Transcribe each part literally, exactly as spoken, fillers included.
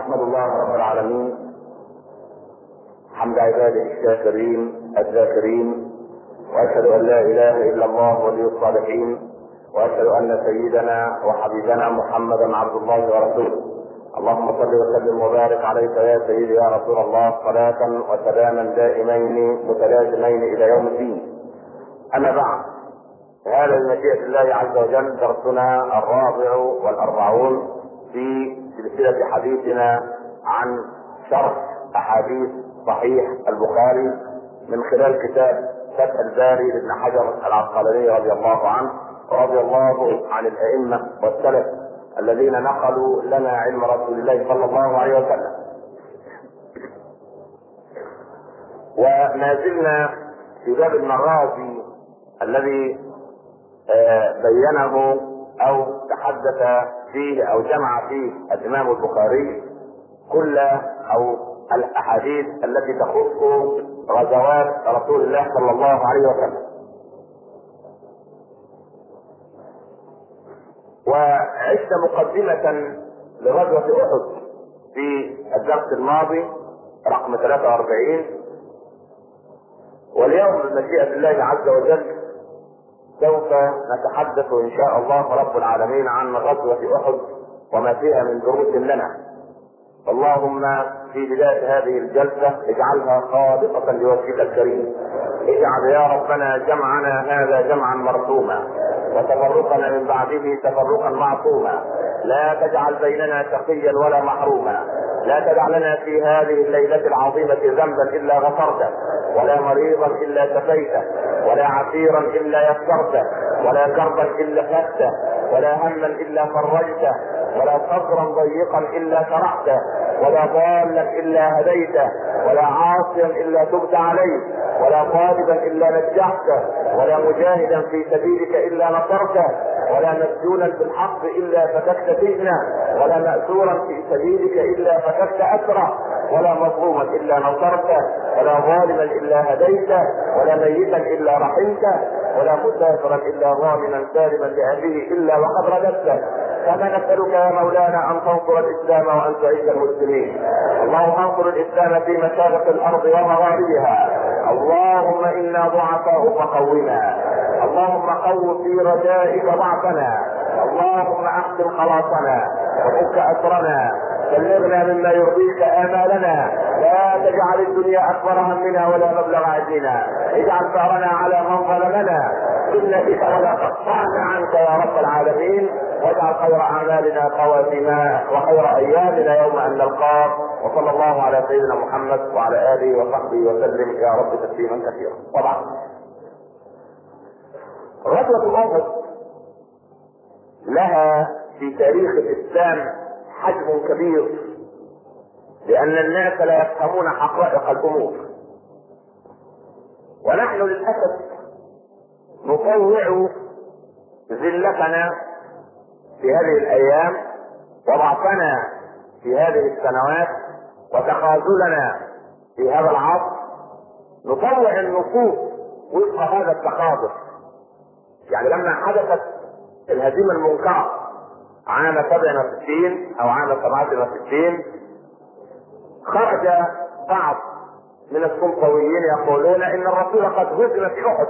احمد الله رب العالمين حمد عباده الشاكرين الذاكرين، واشهد ان لا اله الا الله ولي الصالحين، واشهد ان سيدنا وحبيبنا محمدا عبد الله ورسوله. اللهم صل وسلم وبارك عليك يا سيدي يا رسول الله صلاة وسلاما دائمين متلازمين الى يوم الدين. اما بعد، هذا بمشيئة الله عز وجل درسنا الرابع والاربعون في سلسلة حديثنا عن شرح احاديث صحيح البخاري من خلال كتاب فتح الباري لابن حجر العسقلاني رضي الله عنه، ورضي الله عن الائمة والسلف الذين نقلوا لنا علم رسول الله صلى الله عليه وسلم. وما زلنا في باب المغازي الذي بينه او تحدث فيه او جمع فيه الامام البخاري كل او الاحاديث التي تخص غزوات رسول الله صلى الله عليه وسلم. وعشت مقدمة لغزوة احد في الدرس الماضي رقم ثلاثة واربعين، واليوم بمشيئة الله عز وجل سوف نتحدث ان شاء الله رب العالمين عن غزوة احد وما فيها من دروس لنا. اللهم في بداية هذه الجلسة اجعلها خالصة لوجهك الكريم. اجعل يا ربنا جمعنا هذا جمعا مرحوما، وتفرقنا من بعده تفرقا معصوما. لا تجعل بيننا شقيا ولا محروما. لا تدع لنا في هذه الليلة العظيمة ذنبا الا غفرته، ولا مريضا الا شفيته، ولا عسيرا الا يسرته، ولا كربا الا فته، ولا هما الا فرجته، ولا صدرا ضيقا الا شرحته، ولا ضالا الا هديته، ولا عاصيا الا تبت عليه، ولا طالبا الا نجحته، ولا مجاهدا في سبيلك الا نصرته، ولا مسجونا بالحق الا فتكت سجنه، ولا مأسورا في سبيلك الا فتكت اسره، ولا مظلوما الا نصرته، ولا ظالما الا هديته، ولا ميتا الا رحمته، ولا مسافرا الا ظالما سالما لاهله الا وقد رددته. كما نسألك يا مولانا ان تنصر الاسلام وان تعز المسلمين. اللهم انصر الاسلام في مشارق الارض ومغاربها. اللهم انا ضعفاء فقونا. اللهم قو في رجائك ضعفنا. اللهم احسن خلاصنا وفك اسرنا. بلغنا مما يرضيك امالنا. لا تجعل الدنيا اكبر همنا ولا مبلغ علمنا. اجعل ثارنا على من ظلمنا سنتك ولا تقطعنا عنك يا رب العالمين. واجعل خير اعمالنا خواتمها وخير ايامنا يوم ان نلقاك. وصلى الله على سيدنا محمد وعلى اله وصحبه وسلم يا رب تسليما كثيرا. طبعا غزوة احد لها في تاريخ الاسلام حجم كبير، لان الناس لا يفهمون حقائق الامور. ونحن للاسف نطوع ذلتنا في هذه الايام وضعفنا في هذه السنوات وتخاذلنا في هذا العصر، نطوع النصوص وفق هذا التخاذل. يعني لما حدثت الهزيمة المنكرة عام سبعة وستين او عام سبعة وستين، خرج بعض من السلطويين يقولون ان الرسول قد هزم في احد،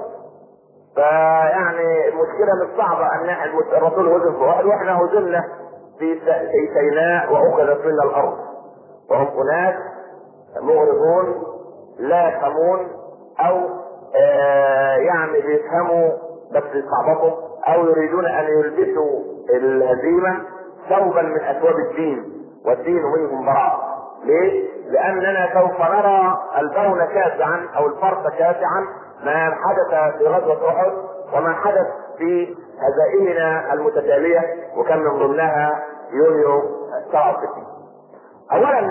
فيعني المشكلة مش صعبة ان الرسول هزم في احد واحنا هزمنا في سيناء واخذت منا الارض. وهم اناس مغرضون لا يفهمون او آه يعني بيفهموا بس يستعبطوا او يريدون ان يلبسوا الهزيمة ثوبا من اثواب الدين، والدين منهم براء. ليه؟ لاننا سوف نرى البون كاسعا او الفرس كاسعا ما حدث في غزوة احد وما حدث في هزائمنا المتتالية، وكان من ضمنها يونيو سبعة وستين. اولا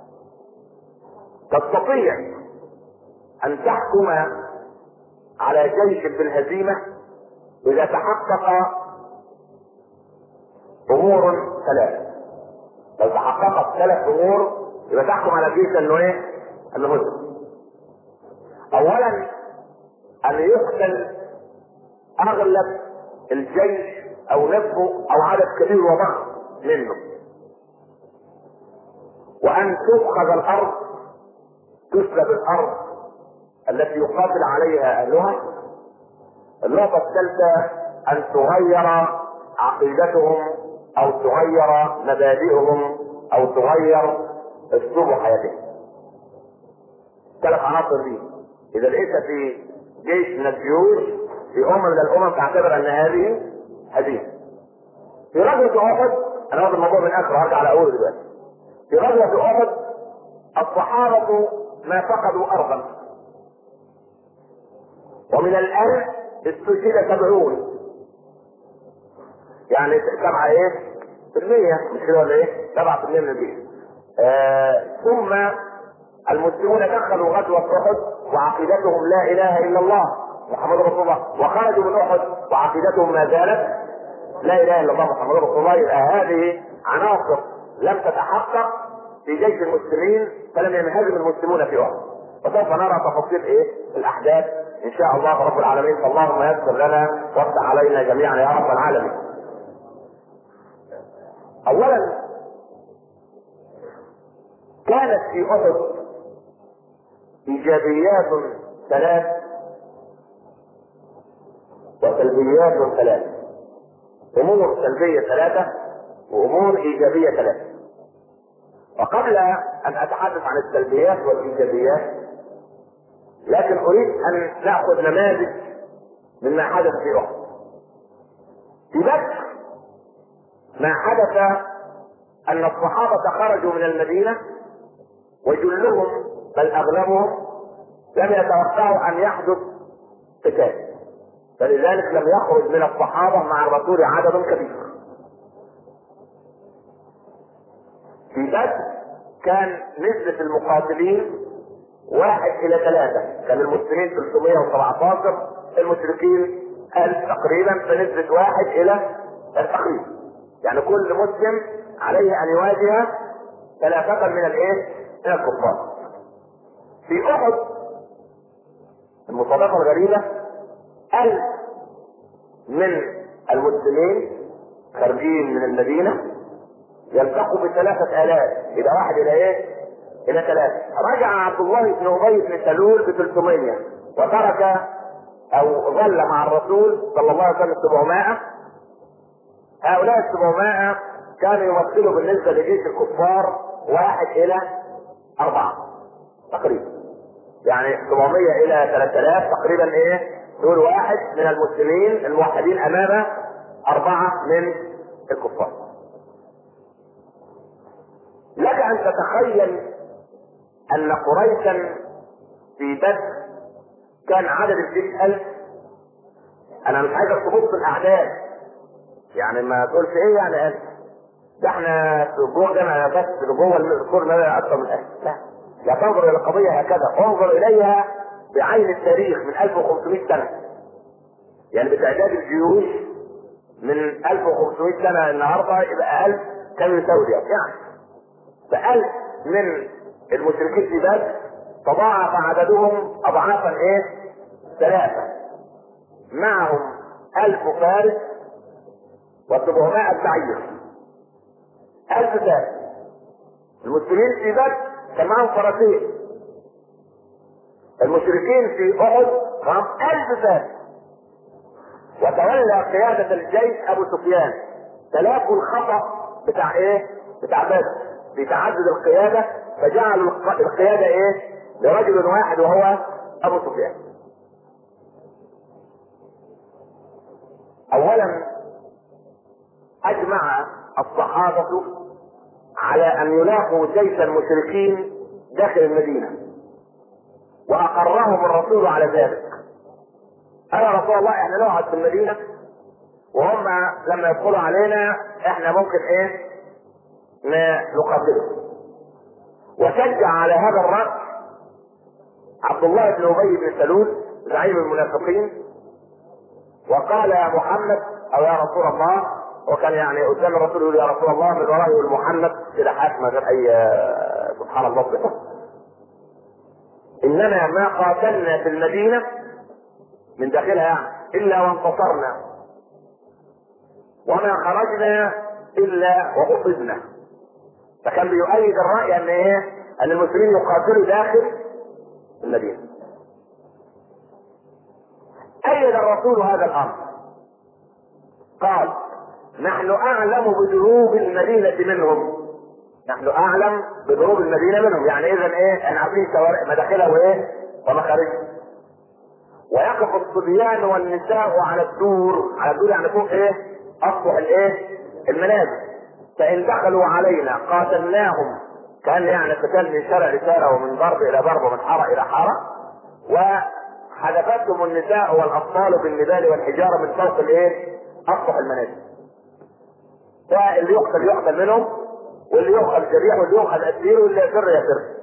تستطيع ان تحكم على جيش بالهزيمة اذا تحقق امور ثلاثة. لو تحققت ثلاث امور يبقى تحكم على الجيش انه ايه؟ انه هزم. اولا ان يقتل اغلب الجيش او نصفه او عدد كبير وضخم منه. وأن تفقد الأرض، تسلب الأرض التي يقاتل عليها أهلها. النقطة الثالثة أن تغير عقيدتهم أو تغير مبادئهم أو تغير أسلوب حياتهم. ثلاث عناصر دي إذا لقيتها في جيش من الجيوش في أمم من الأمم تعتبر أن هذه هزيمة. في غزوة أحد، أنا واخد الموضوع من آخر هرجع على أوله دلوقتي. في غزوة أحد الصحابة ما فقدوا أرضا، ومن الآن استشهد سبعون، يعني سبعة ايه في المية، مش كده ولا ايه؟ سبعة في المية من الجيش. آه ثم المسلمون دخلوا غزوة أحد وعقيدتهم لا إله إلا الله محمد رسول الله، وخرجوا من أحد وعقيدتهم ما زالت لا إله إلا الله محمد رسول الله. يبقى هذه عناصر لم تتحقق في جيش المسلمين فلم ينهزم المسلمون في أحد. وسوف نرى تفاصيل ايه الأحداث إن شاء الله رب العالمين. فاللهم يسر لنا وافتح علينا جميعا يا رب العالمين. اولا كانت في احد ايجابيات ثلاث وسلبيات ثلاث، امور سلبيه ثلاثه وامور ايجابيه ثلاثه. وقبل ان اتحدث عن السلبيات والايجابيات لكن اريد ان ناخذ نماذج مما حدث في احد. في بدر ما حدث ان الصحابة خرجوا من المدينة وجلهم بل اغلبهم لم يتوقعوا ان يحدث قتال، فلذلك لم يخرج من الصحابة مع الرسول عدد كبير. في بدر كان نسبة المقاتلين واحد الى ثلاثة، كان المسلمين ثلاثمائة وسبعة عشر، المشركين ألف تقريبا، فنسبة واحد الى تقريبا، يعني كل مسلم عليه ان يواجه ثلاثة من الايه؟ من الكفار. في احد المصادفة الغريبة ألف من المسلمين خارجين من المدينة يلتقوا بثلاثة آلاف، إلى واحد إلى إيه؟ إلى ثلاثة. رجع عبد الله بن أبي بن سلول بثلاثمائة وترك أو ظل مع الرسول صلى الله عليه وسلم سبعمائة. هؤلاء السبعمائة كانوا يمثلوا بالنسبة لجيش الكفار واحد إلى أربعة تقريبا، يعني سبعمائة إلى ثلاثة آلاف تقريبا إيه؟ دول واحد من المسلمين الموحدين أمام أربعة من الكفار. لك أن تتخيل أن قريشا في بدر كان عدد الجيش ألف. أنا مش عايزك تبص الأعداد، يعني ما تقولش إيه يعني ألف، ده إحنا جوه جامعة بس جوه الكور ما أكثر من ألف. لا، لا تنظر إلى القضية هكذا، انظر إليها بعين التاريخ من ألف وخمسمائة سنة، يعني بتعداد الجيوش من ألف وخمسمائة سنة النهارده يبقى ألف كم يساوي يعني بألف من المشركين في بدر تضاعف عددهم أضعافا إيه؟ ثلاثة، معهم ألف فارس وسبعمائة بعير. ألف فارس، المسلمين في بدر كان معهم فرسين، المشركين في أحد معهم ألف فارس. وتولى قيادة الجيش أبو سفيان، تلافوا الخطأ بتاع إيه؟ بتاع بدر في تعدد القيادة، فجعلوا القيادة ايه؟ لرجل واحد وهو ابو سفيان. اولا اجمع الصحابة على ان يلاقوا جيش المشركين داخل المدينة، واقرهم الرسول على ذلك. قال يا رسول الله احنا نقعد في المدينة وهم لما يدخلوا علينا احنا ممكن ايه؟ نقاتله. وشجع على هذا الرأي عبد الله بن أبي بن سلول زعيم المنافقين، وقال يا محمد او يا رسول الله، وكان يعني قدام الرسول يقول يا رسول الله من ورائه المحمد كده حاكمه غير اي سبحان الله بحث. اننا ما قاتلنا في المدينه من داخلها يعني الا وانتصرنا، وما خرجنا الا واخذنا، فكان بيؤيد الرأي ان ايه؟ ان المسلمين يقاتلوا داخل المدينة. أيد الرسول هذا الامر، قال نحن اعلم بدروب المدينة منهم، نحن اعلم بدروب المدينة منهم، يعني اذا ايه؟ احنا عارفين مداخلها وايه ومخارجها. ويقف الصبيان والنساء على الدور، على الدور يعني فوق ايه؟ اسطح الايه؟ المنازل. فان دخلوا علينا قاتلناهم، كان يعني قتال من شارع لشارع ومن ضرب الى ضرب ومن حاره الى حاره، وحدفتهم النساء والاطفال بالنبال والحجاره من فوق الايه؟ اسطح المنازل. فاللي يقتل يقتل منهم، واللي يؤخذ جريح واللي يؤخذ اسير واللي يفر يفر.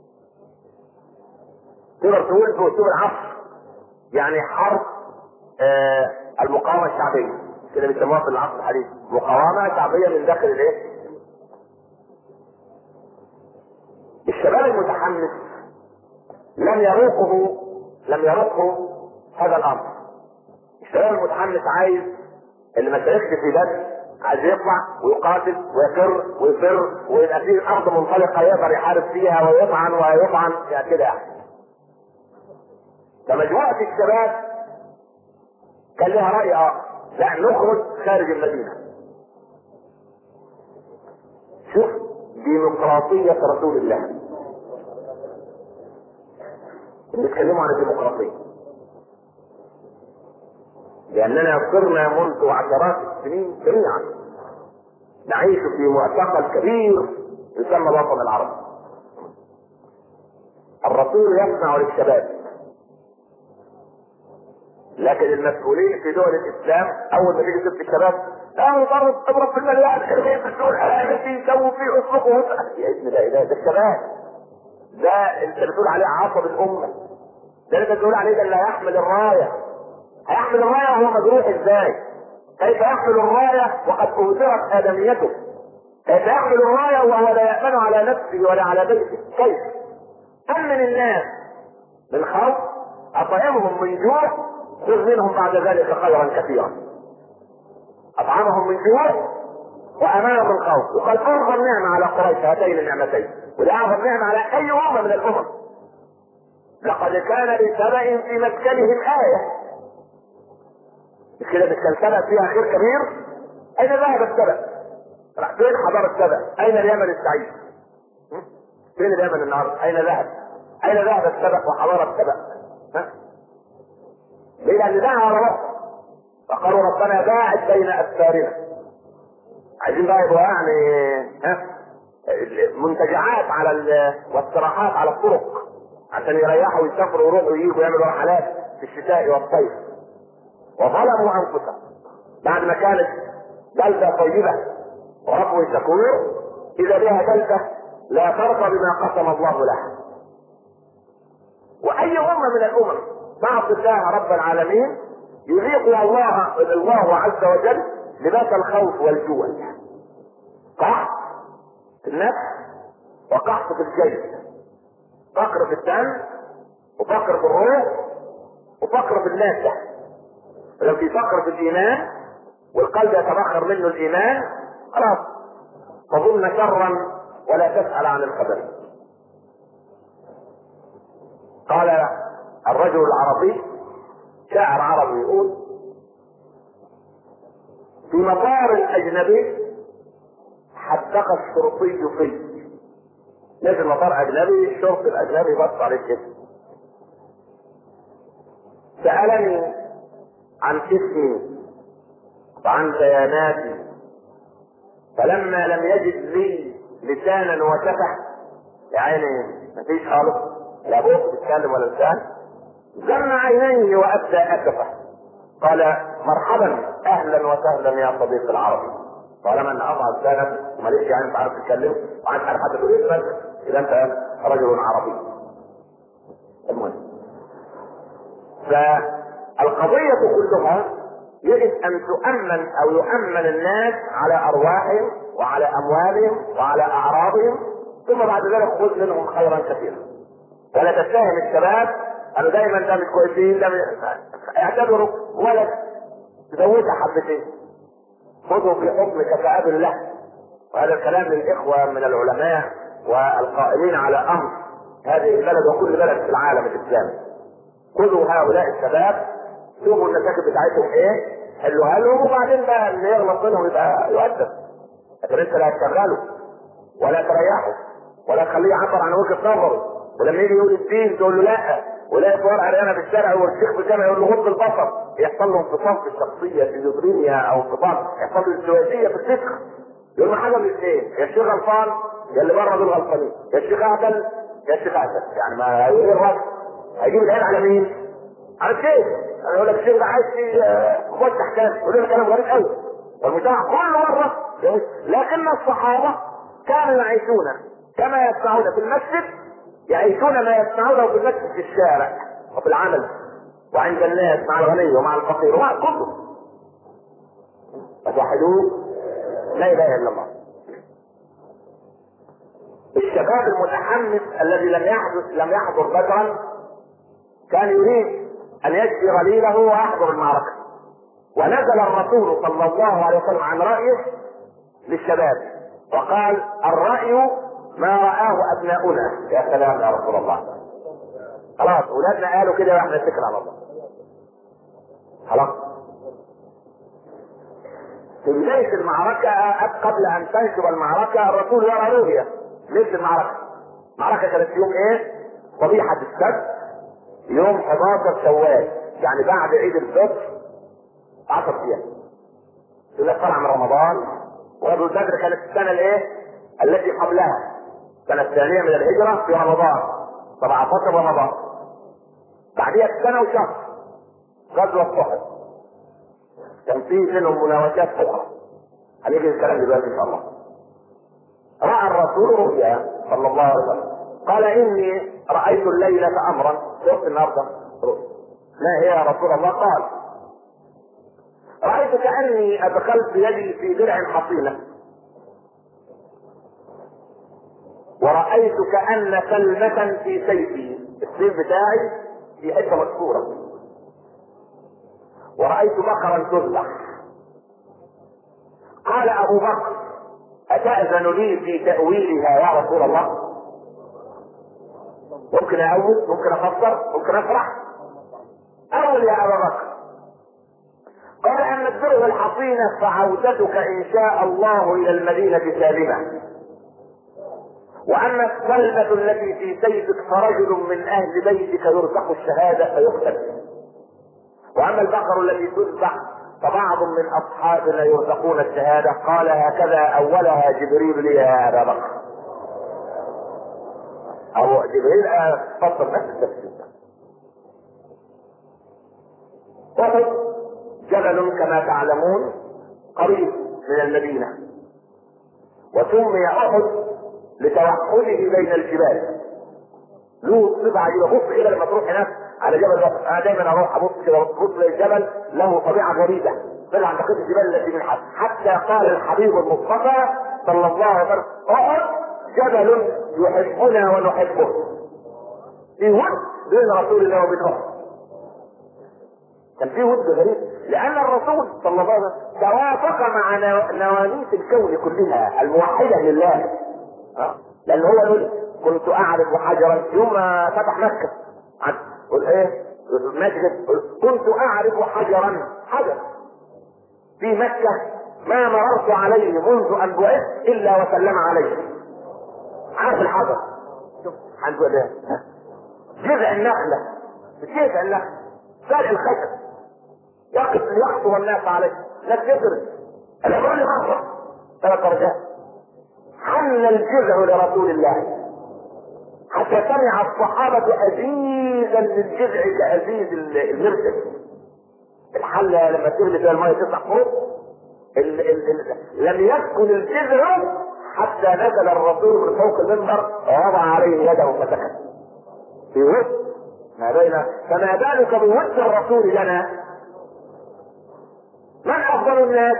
تقدر تقول في اسلوب العصر يعني حرب آه المقاومه الشعبيه، كده بيسموها في العصر الحديث مقاومه شعبيه من داخل الايه؟ الشباب المتحمس لم يروقه لم يروقه هذا الامر. الشباب المتحمس عايز اللي ما شاركش في بدر، عايز يطلع ويقاتل ويفر ويفر ويبقى فيه ارض منطلقه يقدر يحارب فيها ويطعن ويطعن يعني كده يعني. فمجموعه الشباب كان لها راي اخر، لا نخرج خارج المدينه. شوف ديمقراطيه رسول الله، بيتكلموا عن الديمقراطيه لاننا صرنا منذ عشرات السنين جميعا نعيش في معتقل كبير يسمى الوطن العربي. الرسول يسمع للشباب، لكن المسؤولين في دول الاسلام اول ما تيجي ست الشباب لا نضرب اضرب في المليان ارمي في السوق الحرامي سووا فيه اطلقوا يا ابن لا اله، ده الشباب ده انت بتقول عليه عصب الامه، ده انت بتقول عليه ده اللي هيحمل الرايه. هيحمل الرايه وهو مجروح ازاي؟ كيف يحمل الرايه وقد اهدرت ادميته؟ كيف يحمل الرايه وهو لا يامن على نفسه ولا على بيته؟ كيف؟ امن الناس من خوف، اطعمهم من جوع، خذ منهم بعد ذلك خيرا كثيرا. اطعمهم من جوع وامانهم من خوف، وقد اعظم نعمه على قريش هاتين النعمتين، وده اعظم نعمه على اي امه من الامم. لقد كان لسبأ في مسكنهم آية. مش كده كان سبأ فيها خير كبير؟ أين ذهب السبأ؟ راح فين حضارة سبأ؟ أين اليمن السعيد؟ فين اليمن النهارده؟ أين ذهب؟ أين ذهب السبأ وحضارة سبأ؟ ها؟ ليه؟ لأن ده على رأس. فقالوا ربنا باعد بين أسفارنا. عايزين بقى يبقوا يعني ها؟ منتجعات على واستراحات على الطرق عشان يريحوا ويسافروا ويروحوا ويجوا ويعملوا رحلات في الشتاء والصيف. وظلموا انفسهم بعد ما كانت بلده طيبه ورب شكور، اذا بها بلده لا ترضى بما قسم الله لها. واي امه من الامم تعصي الله رب العالمين يذيقها الله الله عز وجل لباس الخوف والجوع، قحط في النفس وقحط في الجسد، فقر في الدم وفقر في الروح وفقر في المادة. لو في فقر في الايمان والقلب يتبخر منه الايمان خلاص تظن شرا ولا تسأل عن الخبر. قال الرجل العربي شاعر عربي يقول في مطار الاجنبي حدق الشرطي فيه. نزل مطار اجنبي، الشرطي الاجنبي بص عليه كده، سألني عن اسمي وعن بياناتي، فلما لم يجد لي لسانا وشفه، يعني مفيش خالص لا بوق بيتكلم ولا لسان، جمع عينيه وابدى اسفه. قال مرحبا اهلا وسهلا يا صديقي العربي، طالما ان اضع لسانك وماليش يعني انت عارف تتكلم وعارف حتى تقول اسمك اذا انت رجل عربي. المهم فالقضية كلها يجب ان تؤمن او يؤمن الناس على ارواحهم وعلى اموالهم وعلى اعراضهم، ثم بعد ذلك خذ منهم خيرا كثيرا. ولا تتهم الشباب قالوا دايما ده مش كويسين، ده اعتبروا ولد تزودها حبتين، خذوا في حكم كفاءة الله وهذا الكلام للاخوه من العلماء والقائمين على امر هذه البلد وكل بلد في العالم الاسلامي. خذوا هؤلاء الشباب، شوفوا المشاكل بتاعتهم ايه، حلوها لهم، وبعدين بقى اللي يغلط منهم يبقى يؤدب. لكن انت لا تشغله ولا تريحه ولا تخليه يعبر عن وجهه نظره، ولما يجي يقول الدين تقول له لا، ولا يصور عريانه في الشارع والشيخ في الجامع يقول له غض البصر، يحصل له انفصام في الشخصيه شيزوفرينيا او انفصام، يحصل له ازدواجيه في الفكر. يقول له حاجه من الاثنين، يا الشيخ غلطان يا اللي بره دول غلطانين، يا الشيخ اعدل يا الشيخ اعدل. يعني ما هيقول الراجل هيجيب العين على مين؟ على الشيخ. انا اقول لك الشيخ ده عايز يخش احكام، يقول لك كلام غريب قوي، والمجتمع كل مره. لكن الصحابه كانوا يعيشون كما يسمعون في المسجد، يعيشون ما يسمعونه في المسجد في الشارع وفي العمل وعند الناس، مع الغني ومع الفقير ومع كله. فتوحدوه لا اله الا الله. الشباب المتحمس الذي لم يحدث لم يحضر بدرا كان يريد ان يجزي غليله ويحضر المعركه، ونزل الرسول صلى الله عليه وسلم عن رايه للشباب وقال: الراي ما رآه ابناؤنا. يا سلام يا رسول الله، خلاص اولادنا قالوا كده واحنا نتكل على الله. خلاص في بداية المعركة قبل ان تنشب المعركة الرسول يرى رؤية مثل المعركة. المعركة كانت يوم ايه؟ صبيحة السبت يوم حداشر شوال، يعني بعد عيد الفطر عشر ايام. يقول طلع من رمضان، وغزوة بدر كانت السنة الايه؟ التي قبلها، السنة الثانية من الهجرة في رمضان، سبعتاشر رمضان. بعديها سنة وشهر غزوة أحد، كان في منهم مناوشات أخرى هنيجي الكلام دلوقتي إن شاء الله. رأى الرسول رؤيا صلى الله عليه وسلم، قال: إني رأيت الليلة أمرا. شفت النهارده ما هي يا رسول الله؟ قال: رأيت كأني أدخلت يدي في درع حصينة، ورأيت كأن كلمة في سيفي، السيف بتاعي في حتة مكسورة، ورأيت بقرا تذبح. قال أبو بكر: أتأذن لي في تأويلها يا رسول الله؟ ممكن أأول، ممكن أفسر، ممكن أفرح. أول يا أبا بكر. قال: أما الدرع الحصينة فعودتك إن شاء الله إلى المدينة سالمة، واما الكلمة التي في سيفك فرجل من اهل بيتك يرزق الشهادة فيقتل، واما البقر التي تذبح فبعض من اصحابنا يرزقون الشهادة. قال: هكذا اولها جبريل لي يا ابا بكر. او جبريل فصل نفس التفسير. احد جبل كما تعلمون قريب من المدينة، وسمي احد لتوحده بين الجبال. له صفة عجيبة. بص كده لما تروح هناك على جبل وقت، انا دايما اروح ابص كده بص للجبل، له طبيعة غريبة طلع عند بقية الجبال التي من حد. حتى قال الحبيب المصطفى صلى الله عليه وسلم: احد جبل يحبنا ونحبه. في ود بين رسول الله وبين احد، كان في ود غريب، لان الرسول صلى الله عليه وسلم توافق مع نواميس الكون كلها الموحدة لله. أه؟ لان هو يقول: كنت اعرف حجرا يوم ما فتح مكة، قل ايه مسجد، كنت اعرف حجرا حجر في مكة ما مررت عليه منذ ان بعثت الا وسلم عليه. عارف الحجر، شوف عنده ده جذع النخلة، جذع النخلة فرع الخشب يقف يخطو الناس عليه، لا تدرس العمران يخطر ثلاث درجات. حل الجذع لرسول الله حتى سمع الصحابة أزيزا للجذع كأزيز المرسل. الحلة لما تغلي فيها المية تطلع فوق، ال ال ال لم يسكن الجذع حتى نزل الرسول من فوق المنبر ووضع عليه يده فسكت. في ود ما بين، فما بالك بود الرسول لنا؟ من أفضل الناس؟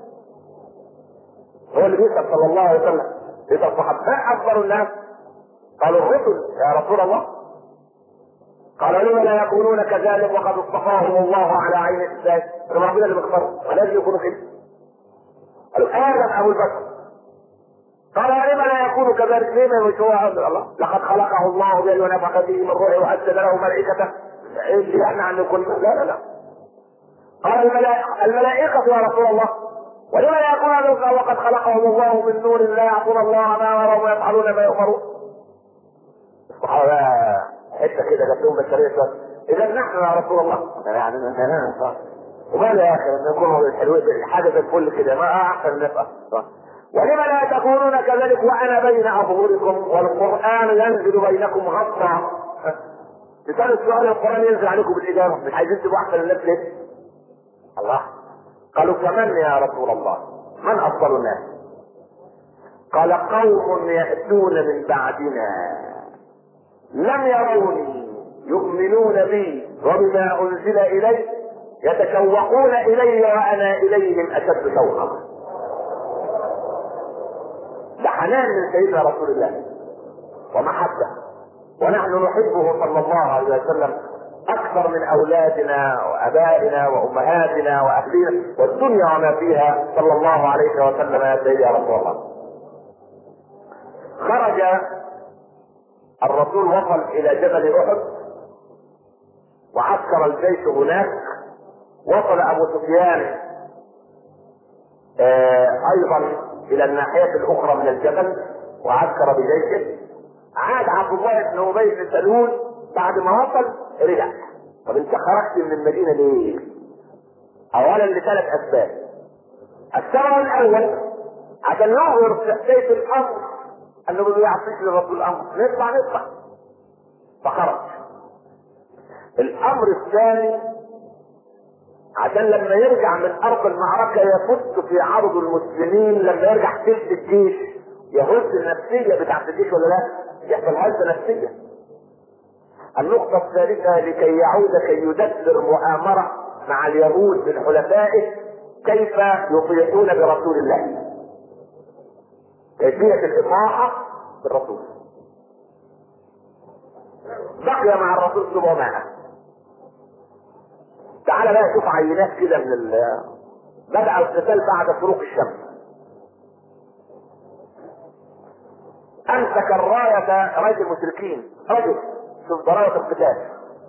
هو اللي بيسأل صلى الله عليه وسلم، بيسأل الصحابة: من أفضل الناس؟ قالوا: الرسل يا رسول الله. قال: لما لا يكونون كذلك وقد اصطفاهم الله على عين الإسلام؟ ربنا اللي بيختارهم ولازم يكونوا كده. قالوا: آدم أبو البشر. قال لما لا يكون كذلك؟ لما مش هو الله لقد خلقه الله بيده ونفخ فيه من روحه وأسجد له ملائكته. ايش يعني عن كل لا لا لا. قال الملائكة, الملائكة يا رسول الله ولما لا يكون هذا وقد خلقهم الله من نور لا يعصون الله ما امرهم ويفعلون ما يؤمرون. الصحابة حتة كده جات لهم بشرية. إذا نحن يا رسول الله يعني وماذا يا أخي أن يكونوا الحلوين حاجة الكل كده ما أحسن نبقى. ولما لا تكونون كذلك وأنا بين أظهركم والقرآن ينزل بينكم غصا. بسبب السؤال القرآن ينزل عليكم بالإجابة مش عايزين تبقوا أحسن الناس ليه؟ الله. قالوا فمن يا رسول الله؟ من أفضل الناس؟ قال قوم يأتون من بعدنا لم يروني يؤمنون بي وبما أنزل إلي يتشوقون إلي وأنا إليهم أشد شوقا. ده حنان من سيدنا رسول الله ومحبة، ونحن نحبه صلى الله عليه وسلم أكثر من أولادنا وأبائنا وأمهاتنا وأهلنا والدنيا وما فيها صلى الله عليه وسلم. يا سيدي يا رسول الله. خرج الرسول وصل إلى جبل أحد وعسكر الجيش هناك. وصل أبو سفيان آه أيضا إلى الناحية الأخرى من الجبل وعسكر بجيشه. عاد عبد الله بن أبي بن سلول بعد ما وصل رجع. طب انت خرجت من المدينة ليه؟ اولا لثلاث اسباب. السبب الاول عشان يظهر تحقيق الامر انه ما بيعطيش للرسول الامر نطلع نطلع فخرج. الامر الثاني عشان لما يرجع من ارض المعركة يفت في عرض المسلمين، لما يرجع تلت الجيش يهز النفسية بتاعت الجيش ولا لا؟ يحصل هزة نفسية. النقطة الثالثة لكي يعود كي يدبر مؤامرة مع اليهود من حلفائه كيف يطيعون برسول الله، كيفية الإطاعة بالرسول. بقي مع الرسول سبعمائة. تعال بقى شوف عينات كده من ال بدأ القتال بعد شروق الشمس. أمسك الراية راية المشركين رجل شوف ضرائب القتال.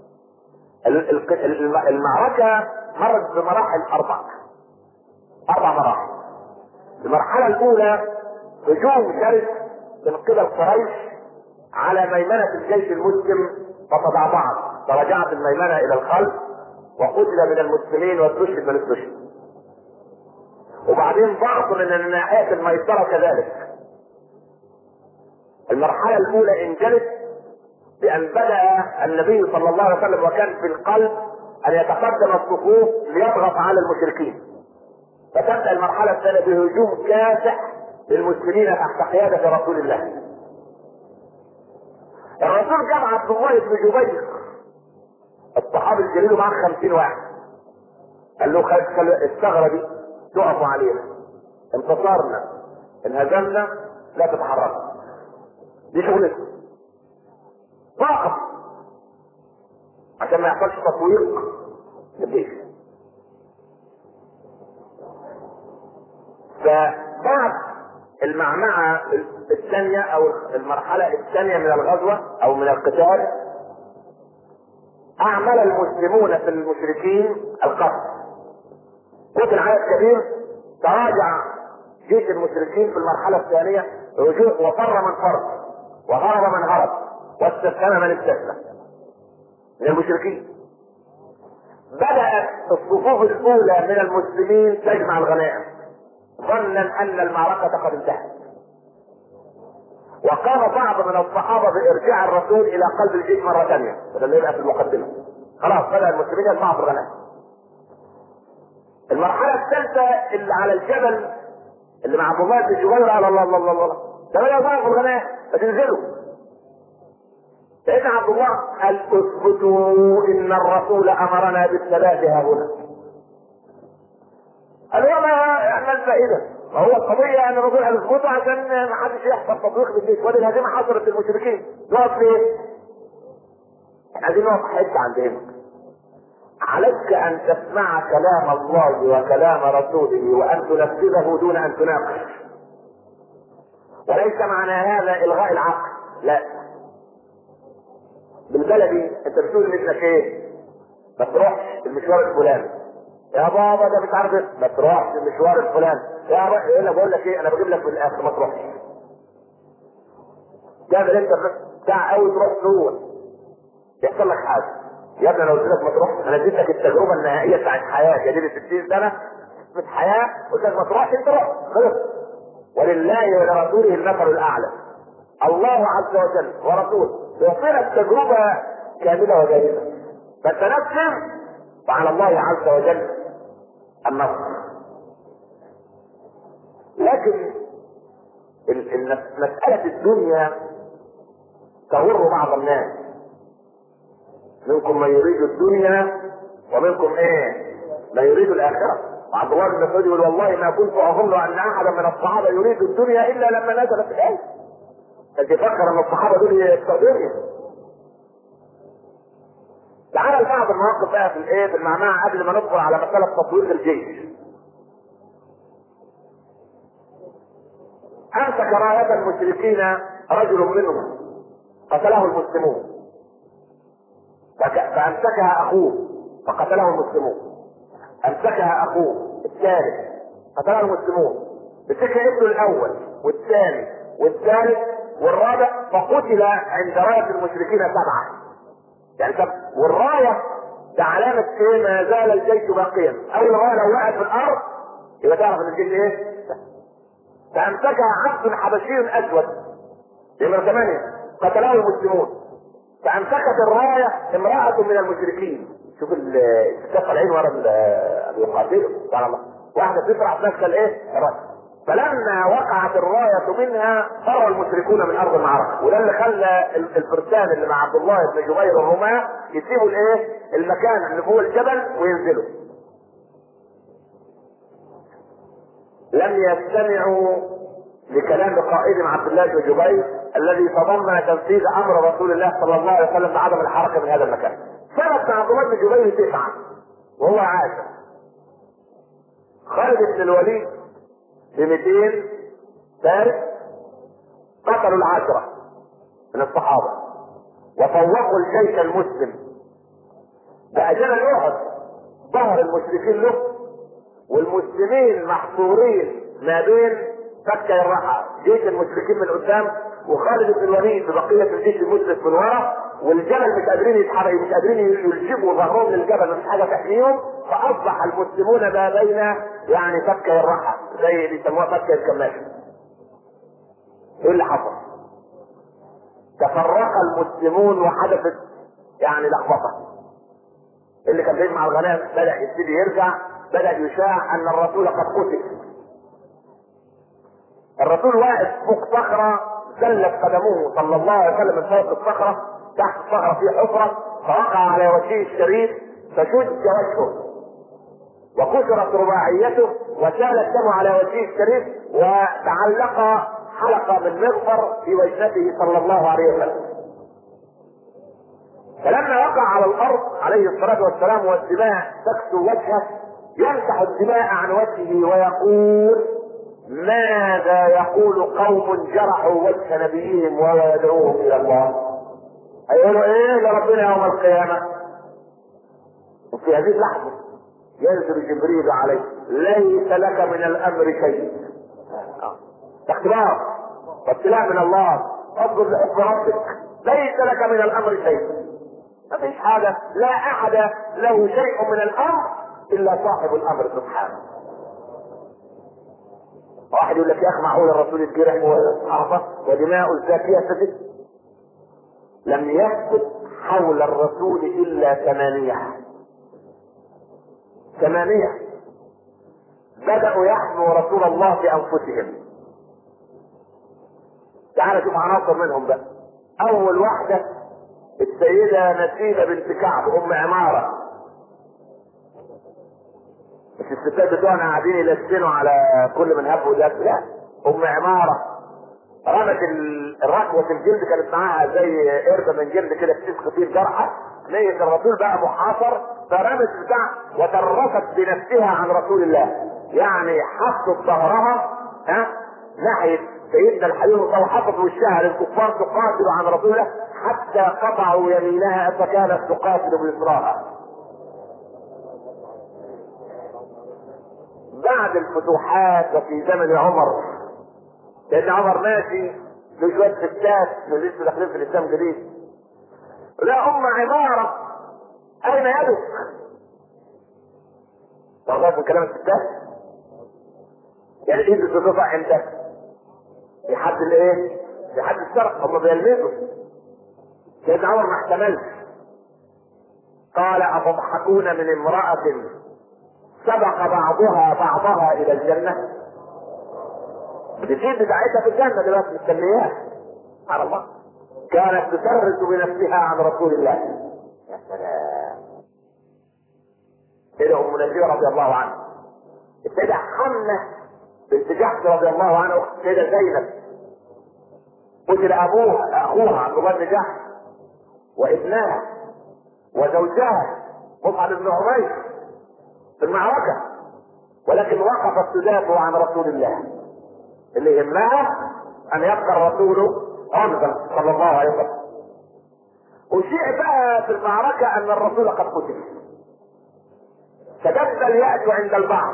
المعركة مرت بمراحل أربع أربع مراحل. المرحلة الأولى هجوم شرس من قبل قريش على ميمنة الجيش المسلم فتضعضعت فرجعت الميمنة إلى الخلف وقتل من المسلمين واستشهد من استشهد. وبعدين ضغط من الناحية الميسرة كذلك. المرحلة الأولى انجلت بأن بدأ النبي صلى الله عليه وسلم وكان في القلب أن يتقدم الصفوف ليضغط على المشركين. فتبدأ المرحلة الثانية بهجوم كاسح للمسلمين تحت قيادة رسول الله. الرسول جمع عبد الله بن جبير الصحابي الجليل معاه خمسين واحد. قال له خلي الثغرة دي تقفوا عليها، انتصرنا انهزمنا لا تتحركوا، دي شغلتكم. فقط عشان ما يحصلش تطويق للجيش. فبعد المعمعة الثانية او المرحلة الثانية من الغزوة او من القتال اعمل المسلمون في المشركين القتل. قتل عدد كبير. تراجع جيش المشركين في المرحلة الثانية رجوع وفر من فر وهرب من هرب واستسلم من استسلم من المشركين. بدأت الصفوف الأولى من المسلمين تجمع الغنائم ظنا أن المعركة قد انتهت. وقام بعض من الصحابة بإرجاع الرسول إلى قلب الجيش مرة ثانية بدل يبقى في المقدمة. خلاص بدأ المسلمين يجمعوا في الغنائم. المرحلة الثالثة اللي على الجبل اللي مع عبد الله بن جبير على الله الله الله الله ده بدأ يجمعوا في الغنائم فتنزلوا. سيدنا عبد الله قال اثبتوا ان الرسول امرنا بالثبات ها هنا. قال وما ما الفائده؟ ما هو القضيه ان الرسول قال اثبتوا عشان ما حدش يحصل تطبيق بالجيش. ودي الهزيمه حصلت للمشركين. نقف ليه؟ عايزين نقف حته عندهم. عليك ان تسمع كلام الله وكلام رسوله وان تنفذه دون ان تناقش. وليس معنى هذا الغاء العقل، لا. بالبلدي انت بتقول لابنك ايه؟ ما تروحش المشوار الفلاني يا بابا، ده مش عارف ما تروحش المشوار الفلاني يا بابا. ايه اللي بقول لك ايه؟ انا بجيب لك من الاخر، ما تروحش. تعمل انت بتاع قوي تروح تروح يحصل لك حاجه. يا ابني انا قلت لك ما تروحش، انا اديت لك التجربه النهائيه بتاعت حياتي دي ستين سنه في الحياه، قلت لك ما تروحش، انت روح خلص. ولله ولرسوله المثل الاعلى. الله عز وجل ورسوله يعطينا التجربه كامله وجيده، فتنفذ وعلى الله عز وجل النصر. لكن مساله الدنيا تغر بعض الناس، منكم من يريد الدنيا ومنكم ايه من يريد الاخره. عبد الله بن مسعود يقول والله ما كنت اظن ان احدا من الصحابه يريد الدنيا الا لما نزلت الايه. انت تفكر ان الصحابه دول يستقدروا. تعال لبعض المواقف بقى في الايه في المعمعة قبل ما ندخل على مساله تطوير الجيش. امسك رايه المشركين رجل منهم قتله المسلمون، فامسكها اخوه فقتله المسلمون، امسكها اخوه الثالث قتله المسلمون، مسكها ابنه الاول والثاني والثالث والرابع، فقتل عند رايه المشركين سبعه. يعني طب والرايه ده علامه ايه؟ ما زال الجيش باقيا. اول رايه لو وقعت في الارض يبقى تعرف ان الجيش ايه؟ فامسكها عبد حبشي اسود نمرة ثمانية قتله المسلمون، فامسكت الرايه امراه من المشركين. شوف الستات طالعين ورا القاتل سبحان الله، واحده تفرح في نفس الايه؟ الرايه. فلما وقعت الرايه منها فر المشركون من ارض المعركه، وده اللي خلى الفرسان اللي مع عبد الله بن جبير الرماة يسيبوا الايه؟ المكان اللي فوق الجبل وينزلوا. لم يستمعوا لكلام قائدهم عبد الله بن جبير الذي تضمن تنفيذ امر رسول الله صلى الله عليه وسلم بعدم الحركه من هذا المكان. سنه عبد الله بن جبير تسعه وهو عاشر. خالد بن الوليد ب مئتين فارس قتلوا العشره من الصحابه وفوقوا الجيش المسلم باجل احد. ظهر المشركين له والمسلمين محصورين ما بين فكة الرحى، جيش المشركين من قدام وخالد بن الوليد ببقية الجيش المسلم من ورا، والجبل مش قادرين يتحركوا، مش قادرين يلجبوا ظهرهم للجبل، مفيش حاجة تحميهم، فأصبح المسلمون ما بين يعني فكة الرحى زي اللي بيسموها فكة الكماشة. ايه اللي حصل؟ تفرق المسلمون وحدثت يعني لخبطة. اللي كان بيجمع الغنائم بدأ يبتدي يرجع، بدأ يشاع أن الرسول قد قتل. الرسول واقف فوق صخرة زلت قدمه صلى الله عليه وسلم من فوق الصخرة، تحت الصخرة في حفرة، فوقع على وجهه الشريف فشج وجهه وكسرت رباعيته وسال الدم على وجهه الشريف وتعلق حلقة من مغفر في وجنته صلى الله عليه وسلم. فلما وقع على الارض عليه الصلاة والسلام والدماء تكسو وجهه يمسح الدماء عن وجهه ويقول ماذا يقول قوم جرحوا وجه نبيهم ولا يدعوهم الى الله؟ هيقولوا ايه لربنا يوم القيامة؟ وفي هذه اللحظة ينزل جبريل عليه ليس لك من الامر شيء. اختبار وابتلاء من الله، اصبر لحكم ربك، ليس لك من الامر شيء. ما فيش حاجة، لا احد له شيء من الامر الا صاحب الامر سبحانه. واحد يقول لك يا اخي معقول الرسول الجرح والصحابه ودماء الزاكيه سكت؟ لم يسكت حول الرسول الا ثمانيه ثمانيه بداوا يحموا رسول الله بانفسهم. تعال شوف عناصر منهم بقى. اول واحده السيده نسيبه بنت كعب ام عماره. مش الستات بتوعنا قاعدين يلسنوا على كل من هب ودب، لا، ام عماره رمت الركوه الجلد كانت معاها زي قرده من جلد كده بتسخ فيه الجرحى، نية الرسول بقى محاصر فرمت بتاع وترفت بنفسها عن رسول الله، يعني حطت ظهرها ها ناحيه سيدنا الحبيب الله حفظ وشها للكفار تقاتل عن رسوله حتى قطعوا يمينها فكانت تقاتل بيسراها. بعد الفتوحات وفي زمن عمر، لان عمر ماشي بشويه ستات لسه داخلين في الاسلام جديد، لا ام عماره اين يدك؟ تعرف من كلام الستات؟ يعني ايد بتقطع عندك في حد الايه؟ في حد الشرق، هم بيلمسوا. سيدنا عمر ما احتملش، قال أتضحكون من امرأة سبق بعضها بعضها الى الجنة؟ بتجيب بتاعتها في الجنة دلوقتي مستنياها. سبحان الله، كانت تسرس بنفسها عن رسول الله. يا سلام. سيدة ام نجية رضي الله عنها، السيدة حمنة بنت جحش رضي الله عنها اخت السيدة زينب، قتل ابوها اخوها عبد الله بن جحش وابنها وزوجها مصعب بن عمير في المعركة، ولكن وقفت تدافع عن رسول الله. اللي يهمها ان يبقى الرسول عنفا صلى الله عليه وسلم. وشيء بقى في المعركة ان الرسول قد قتل، فجد اليأس عند البعض.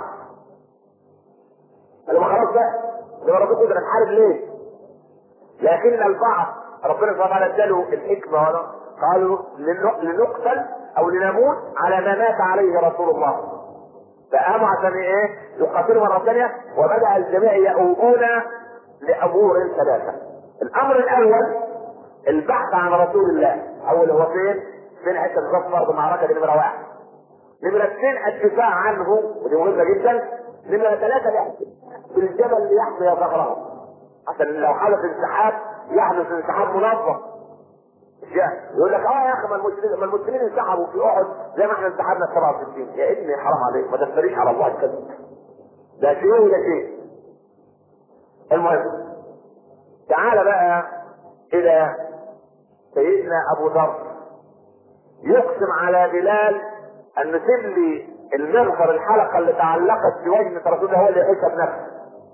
قالوا خلاص بقى لما الرسول قتل نحارب ليه؟ لكن البعض ربنا سبحانه وتعالى اداله الحكمة هنا، قالوا لنقتل او لنموت على ما مات عليه رسول الله. فقاموا عشان ايه؟ يقاتلوا مرة ثانية، وبدأ الجميع يؤوبون لأمور ثلاثة. الأمر الأول البحث عن رسول الله. أول هو فين؟ فين حتة الظفر بمعركة دي نمرة واحد. نمرة اثنين الدفاع عنه ودي مهمة جدا. نمرة ثلاثة في الجبل اللي يحمي ظهره، عشان لو حدث انسحاب يحدث انسحاب منظم. يقول لك اه يا اخي ما المسلمين ما المسلمين انسحبوا في احد زي ما احنا انسحبنا في سبعة وستين. يا ابني حرام عليك، ما تفتريش على الله الكذب. ده شيء ولا شيء. المهم تعال بقى الى سيدنا ابو ذر يقسم على بلال ان نسيب لي المغفر الحلقه اللي تعلقت في وجه رسول الله هو اللي يحسها بنفسه.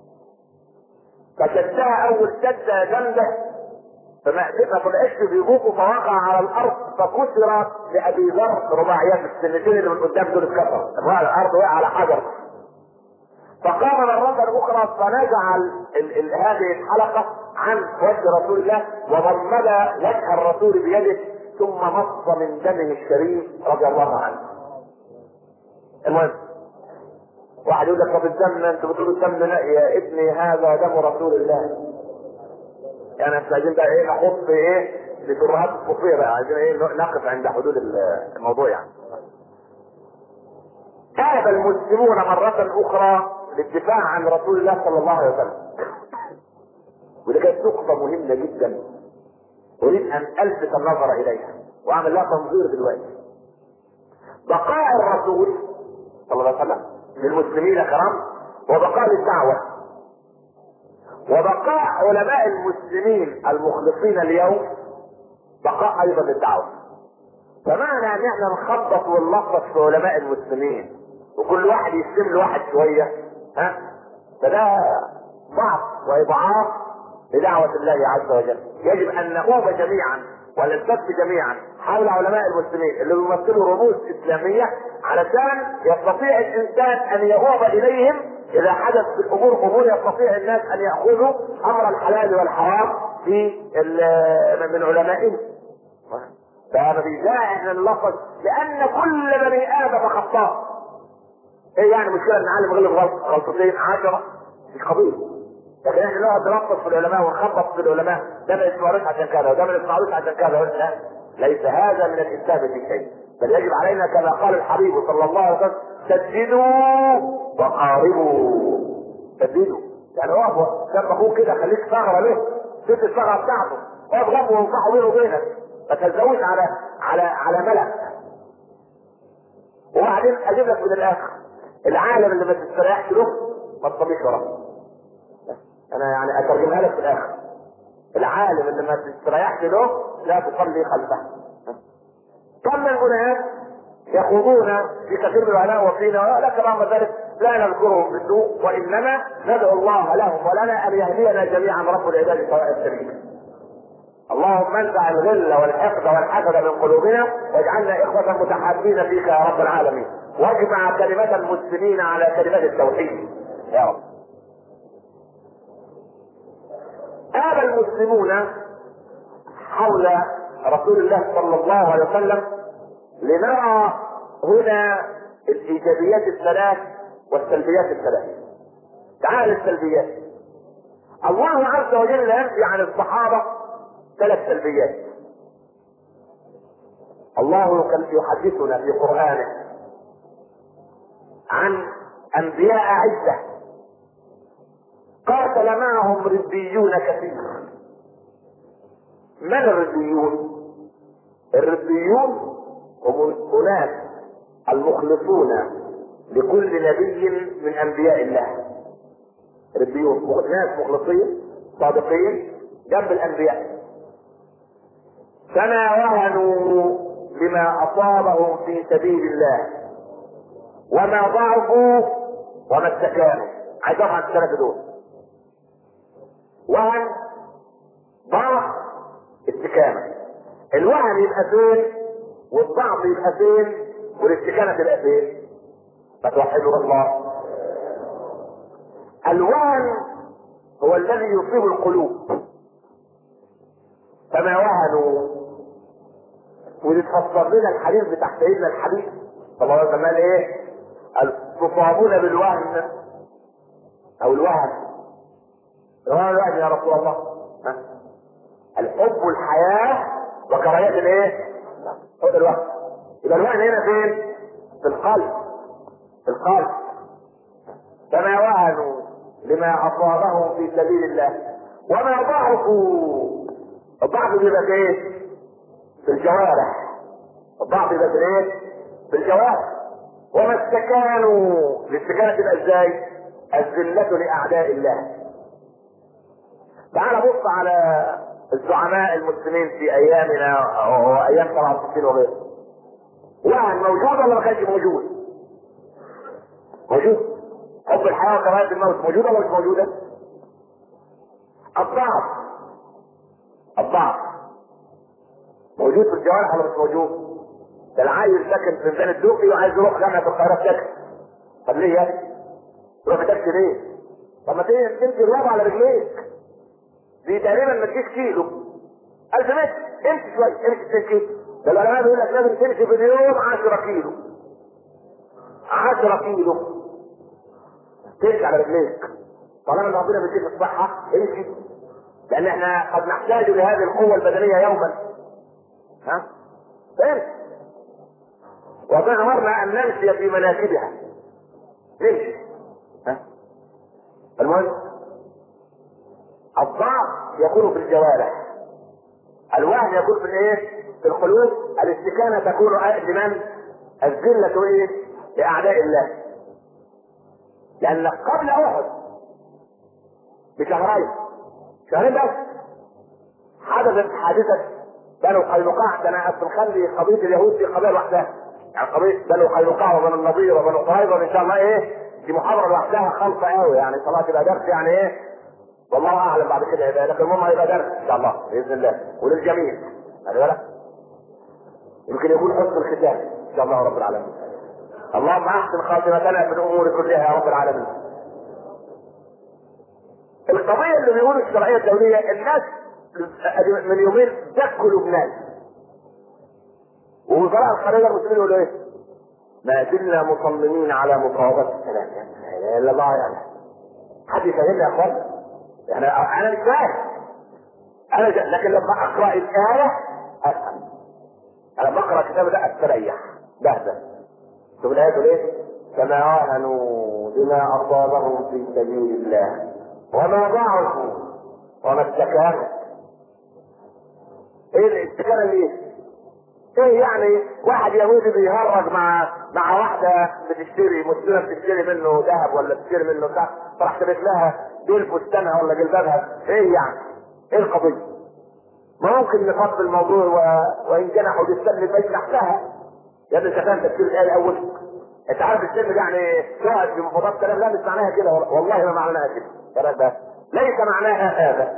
فشدها اول شده جامده فما طلعتش بيبوكوا فوقع على الارض فكسر لابي ذر رباعيات السنتين اللي من قدام دول اتكسر، وقع على الارض وقع على حجر. فقام مرة اخرى فنزع ال ال هذه الحلقة عن وجه رسول الله وضمد وجه الرسول بيده ثم مص من دمه الشريف رضي الله عنه. المهم واحد يقول لك طب الدم انتوا بتقولوا الدم لا يا ابني هذا دم رسول الله. يعني احنا عايزين بقى ايه نحط ايه لترهات الصوفيه بقى، عايزين ايه نقف عند حدود الموضوع. يعني تاب المسلمون مرة اخرى للدفاع عن رسول الله صلى الله عليه وسلم. ودي كانت نقطة مهمة جدا اريد ان الفت النظر اليها واعمل لها تنظير دلوقتي. بقاء الرسول صلى الله عليه وسلم للمسلمين كرام وبقاء الدعوة وبقاء علماء المسلمين المخلصين اليوم بقاء ايضا للدعوة. فمعنى ان احنا نخبط ونلخبط في علماء المسلمين وكل واحد يسلم له واحد شوية ها فده ضعف واضعاف لدعوة الله عز وجل. يجب ان نقوم جميعا ونلتف جميعا حول علماء المسلمين اللي بيمثلوا رموز اسلامية علشان يستطيع الانسان ان يؤوب اليهم اذا حدث في الامور امور يستطيع الناس ان ياخذوا امر الحلال والحرام في من علمائهم. فهذا في داعي احنا نلخص لان كل بني ادم خطاء. ايه يعني مشكلة ان عالم غلط غلط غلطتين عشرة مش قضية، لكن احنا نقعد نلخص في العلماء ونخبط في العلماء ده ما يسمعوش عشان كذا وده ما يسمعوش عشان كذا. لا ليس هذا من الاسلام في شيء، بل يجب علينا كما قال الحبيب صلى الله عليه وسلم سددوا وقاربوا. سددوا يعني اقف جنب اخوك كده خليك ثغرة له ست الثغرة بتاعته اقف جنبه وانصحه بينه وبينك ما تلزقوش على على على ملأ. وبعدين اجيب لك من الاخر العالم اللي ما تستريحش له ما تصليش وراه. انا يعني اترجمها لك في الاخر العالم اللي ما تستريحش له لا تصلي خلفه. كم من اناس يخوضون في كثير من العلماء وفينا ولكن رغم ذلك لا نذكرهم بالسوء، وانما ندعو الله لهم ولنا ان يهدينا جميعا رب العباد سواء السبيل. اللهم انزع الغل والحقد والحسد من قلوبنا، واجعلنا اخوة متحابين فيك يا رب العالمين، واجمع كلمة المسلمين على كلمة التوحيد يا رب. آب المسلمون حول رسول الله صلى الله عليه وسلم لنرى هنا الايجابيات الثلاث والسلبيات الثلاث. تعال السلبيات. الله عز وجل ينفي عن الصحابة ثلاث سلبيات. الله كان يحدثنا في قرآنه عن انبياء عدة قاتل معهم ربيون كثير. من الربيون؟ الربيون هم الناس المخلصون لكل نبي من انبياء الله. ربيون ناس مخلصين صادقين جنب الانبياء، فما وهنوا لما اصابهم في سبيل الله وما ضعفوا وما استكانوا. عايز اعرف عن الثلاثه دول: وهن، ضعف، استكانه. الوهن يبقى فين والضعف يبقى فين والاستكانه تبقى فين؟ فتوحدوا الله. الوهن هو الذي يصيب القلوب، فما وهنوا. ولتفسر لنا الحديث بتاع سيدنا الحبيب صلى الله عليه وسلم قال ايه؟ تصابون بالوهن او الوهن. الوهن الوهن يا رسول الله ها؟ الحب والحياه وكراهيه الايه؟ هو ده الوهن. يبقى الوهن هنا فين؟ في القلب. في القلب. فما وهنوا لما اصابهم في سبيل الله وما ضعفوا. الضعف بيبقى في ايه؟ في الجوارح. الضعف بيبقى في ايه؟ في الجوارح. وما استكانوا. الاستكانه تبقى ازاي؟ الذله لاعداء الله. تعال بص على الزعماء المسلمين في ايامنا وايام سبعة وستين وغيره. وهن موجود ولا ما كانش موجود؟ موجود. حب الحياه وكراهيه الموت موجوده ولا مش موجوده؟ الضعف. الضعف موجود في الجوارح ولا مش موجود؟ ده العيل ساكن في ميدان الدقي وعايز يروح جامعه القاهره بتاكسي. طب ليه يا ابني؟ تروح بتاكسي ليه؟ طب ما تمشي الرابع على رجليك. دي تقريبا ما تجيش كيلو. ألف متر. امشي شويه، امشي اتنين كيلو. ده العلماء بيقول لك لازم تمشي في اليوم عشرة كيلو. عشرة كيلو. تمشي على رجليك. طالما ربنا بيديك الصحه امشي. لان احنا قد نحتاج لهذه القوه البدنيه يوما. ها؟ فين؟ وظهرنا ان نمشي في مناكبها. نمشي. ها؟ المهم الضعف يكون في الجوارح، الوهن يكون في الايه؟ في القلوب. الاستكانه تكون لمن؟ الذله ايه؟ لاعداء الله. لان قبل احد بشهرين شهرين بس حدثت حادثه بنو قينقاع. كان نخلي قضيه اليهود في قضيه لوحدها، يعني قضيه بنو قينقاع وبنو النضير وبنو قريظه ان شاء الله ايه؟ دي محاضره لوحدها خالصه قوي، يعني صلاه تبقى درس يعني ايه؟ والله اعلم بعد كده يبقى، لكن المهم هيبقى درس ان شاء الله باذن الله وللجميع. خلي بالك يمكن يكون حسن الختام ان شاء الله رب العالمين. اللهم احسن خاتمتنا في الامور كلها يا رب العالمين. القضيه اللي بيقولوا الشرعيه الدوليه، الناس من يومين دكوا لبنان ووزراء الخارجيه المسلمين يقولوا ايه؟ ما زلنا مصممين على مفاوضات السلام. لا اله الا الله. يعني حد يفهمني يا اخوان؟ يعني انا مش فاهم انا جا. لكن لما اقرا الايه افهم. انا بقرا الكتاب ده استريح بهدى. شوف الايه تقول ايه؟ كما وهنوا لما اصابهم في سبيل الله وما ضعفوا وما استكانوا. ايه الاستكانه دي؟ ايه يعني واحد يهودي بيهرج مع مع واحده بتشتري مسلمه بتشتري منه ذهب ولا بتشتري منه كذا، فراح تبت لها دول فستانها ولا جلبابها. ايه يعني؟ ايه القضيه؟ ما ممكن نفضل الموضوع و... وان جنحوا للسلم فاجنح لها. يا ابني انت فاهم تفسير الايه الاول؟ انت عارف السلم ده يعني تقعد في مفاضلات كلام؟ لا مش معناها كده، والله ما معناها كده، ده ليس معناها هذا.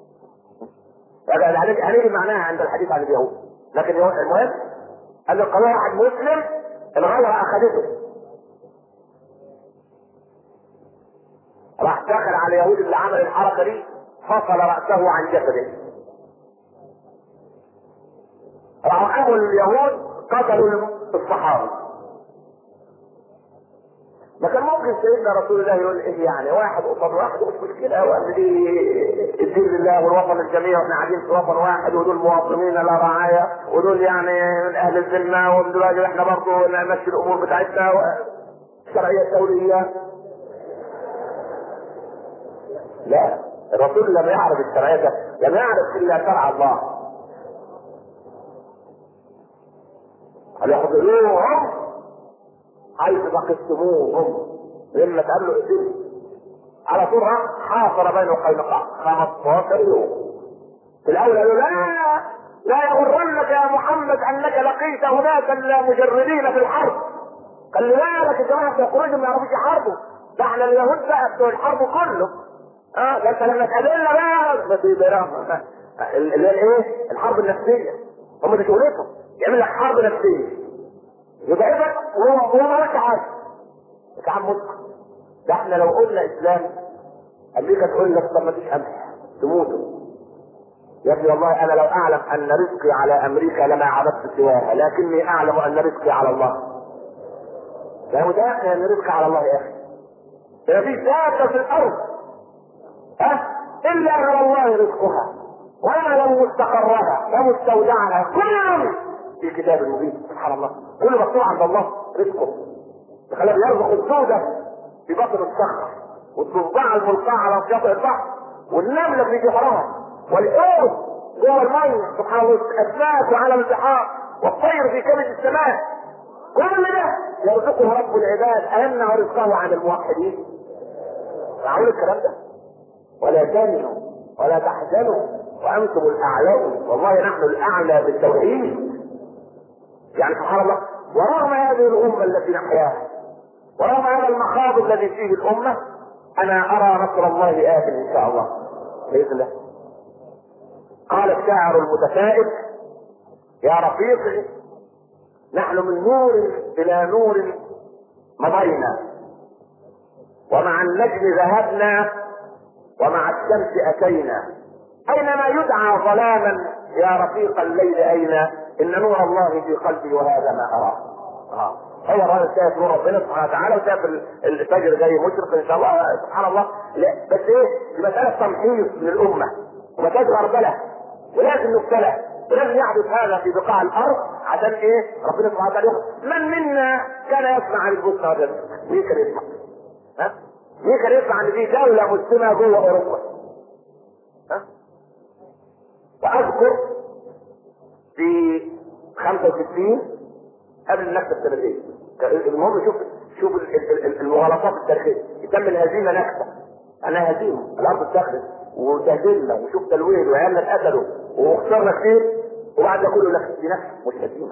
هنيجي معناها عند الحديث عن اليهود، لكن المهم قال له قضاء واحد مسلم الغلبة اخذته، راح دخل على اليهود اللي عمل الحركة دي، فصل رأسه عن جسده. راحوا قاموا اليهود قتلوا الصحابة. ما كان ممكن سيدنا رسول الله يقول ايه يعني واحد قصاد واحد مش مشكلة، وان دي الدين لله والوطن الجميع واحنا قاعدين في وطن واحد، ودول مواطنين لا رعاية، ودول يعني من اهل الذمة، ودلوقتي احنا برضه نمشي الامور بتاعتنا الشرعية الدولية. لا، الرسول لم يعرف الشرعية، لم يعرف الا شرع الله. قال يحضروهم حيث ثقفتموهم، لما تقابلوا ايديهم على طول حاصر بين قينقاع خمستاشر يوم. في الاول قالوا لا لا يغرنك يا محمد انك لقيت هناك المجردين في الحرب. قال لي بالك الجماعه في قريش ما يعرفوش يحاربوا، ده احنا اليهود بقى بتوع الحرب كله. اه ده انت لما تقابلنا بقى في برامه اللي هي ايه؟ الحرب النفسيه. هم دي شغلتهم، يعمل لك حرب نفسيه يبعدك وهو ما لك عارف يا عم مسلم. ده احنا لو قلنا اسلام امريكا تقول لك طب ما فيش قمح تموتوا يا ابني. والله انا لو اعلم ان رزقي على امريكا لما عبدت سواها، لكني اعلم ان رزقي على الله. لا متاكد ان رزقي على الله يا اخي. ما فيش دابه في الارض ها الا على الله رزقها ويعلم مستقرها ومستودعها كل في كتاب مبين. سبحان الله، كل مكتوب عند الله رزقه. خلاه يرزق السودة في بطن الصخر، والضفدع الملقاة على شاطئ البحر، والنملة في جحرها، والحوت جوه المية سبحان الله، الاسماك على البحار، والطير في كبد السماء. كل ده يرزقه رب العباد، أيمنع رزقه عن الموحدين؟ معقول الكلام ده؟ ولا تهنوا ولا تحزنوا وانتم الاعلون والله نحن الاعلى بالتوحيد. يعني سبحان الله، ورغم هذه الامه التي نحياها، ورغم هذا المخاض الذي فيه الامه، انا ارى نصر الله آت ان شاء الله باذن الله. قال الشاعر المتفائل يا رفيقي نحن من نور الى نور مضينا، ومع النجم ذهبنا، ومع الشمس اتينا، اينما يدعى ظلاما يا رفيق الليل اين، ان نور الله في قلبي وهذا ما اراه. اه هو الراجل شايف نور ربنا سبحانه وتعالى، وشايف الفجر جاي مشرق ان شاء الله سبحان الله. لا بس ايه، دي مساله تمحيص للامه ومساله غربله، ولازم نبتلى، ولازم يحدث هذا في بقاع الارض عشان ايه؟ ربنا سبحانه وتعالى يقول من منا كان يسمع عن البوسنه والجزائر؟ مين كان يسمع؟ ها؟ مين كان يسمع ان في دوله مسلمه جوه اوروبا؟ ها؟ واذكر في خمسة وستين قبل النكسه السنتين، المهم شوف شوف المغالطات التاريخيه، يتم الهزيمه نكسه، انا هزيمه الارض اتخذت وتهزمنا وشوف تلوين وعيالنا اتقتلوا وخسرنا كتير، وبعد ده كله لك دي نكسه مش هزيمه.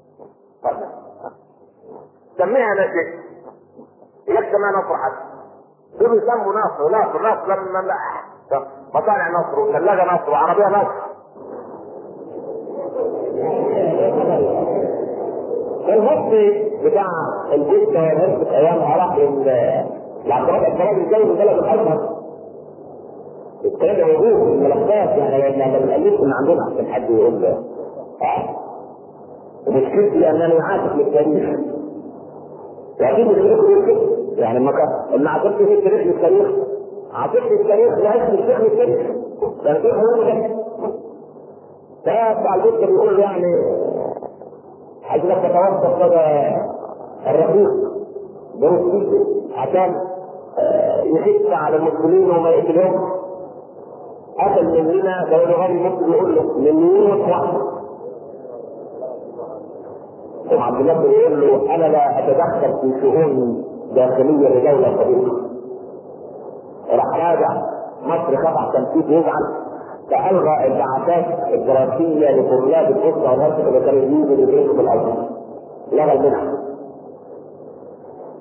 سميها نجد يكسب ما نصر حد، دول يسموا نصر نصر نصر لما مصانع نصر وثلاجه نصر وعربيه نصر. الهبط بتاع الجثه والهبط ايامها راح لعبد الرب الكلام الجاي من بلد الازهر. الكلام ده موجود في الملفات، يعني احنا بنقلبش من عندنا عشان حد يقول له اه. ومشكلتي لانني عاشق للتاريخ، واكيد التاريخ كده، يعني لما لما عاصرت في التاريخ للتاريخ عاصرت التاريخ لعشت الشيخ للتاريخ، ده الشيخ هو ده. فبتاع الجثه بيقول يعني عايزك تتوسط لدى الرفيق بروسيسي عشان يخف على المسلمين وما يقتلهم. قتل مننا لو الغني مسلم يقول له من مليون واحد، وعبد الله يقول له انا لا اتدخل في شؤون داخليه لدوله صديقه. راح راجع مصر خضع تنفيذ يزعل، فألغى البعثات الدراسية لطلاب القصة والهرسة اللي كانوا يجيبوا يدرسوا بالأزهر، لغى المنح.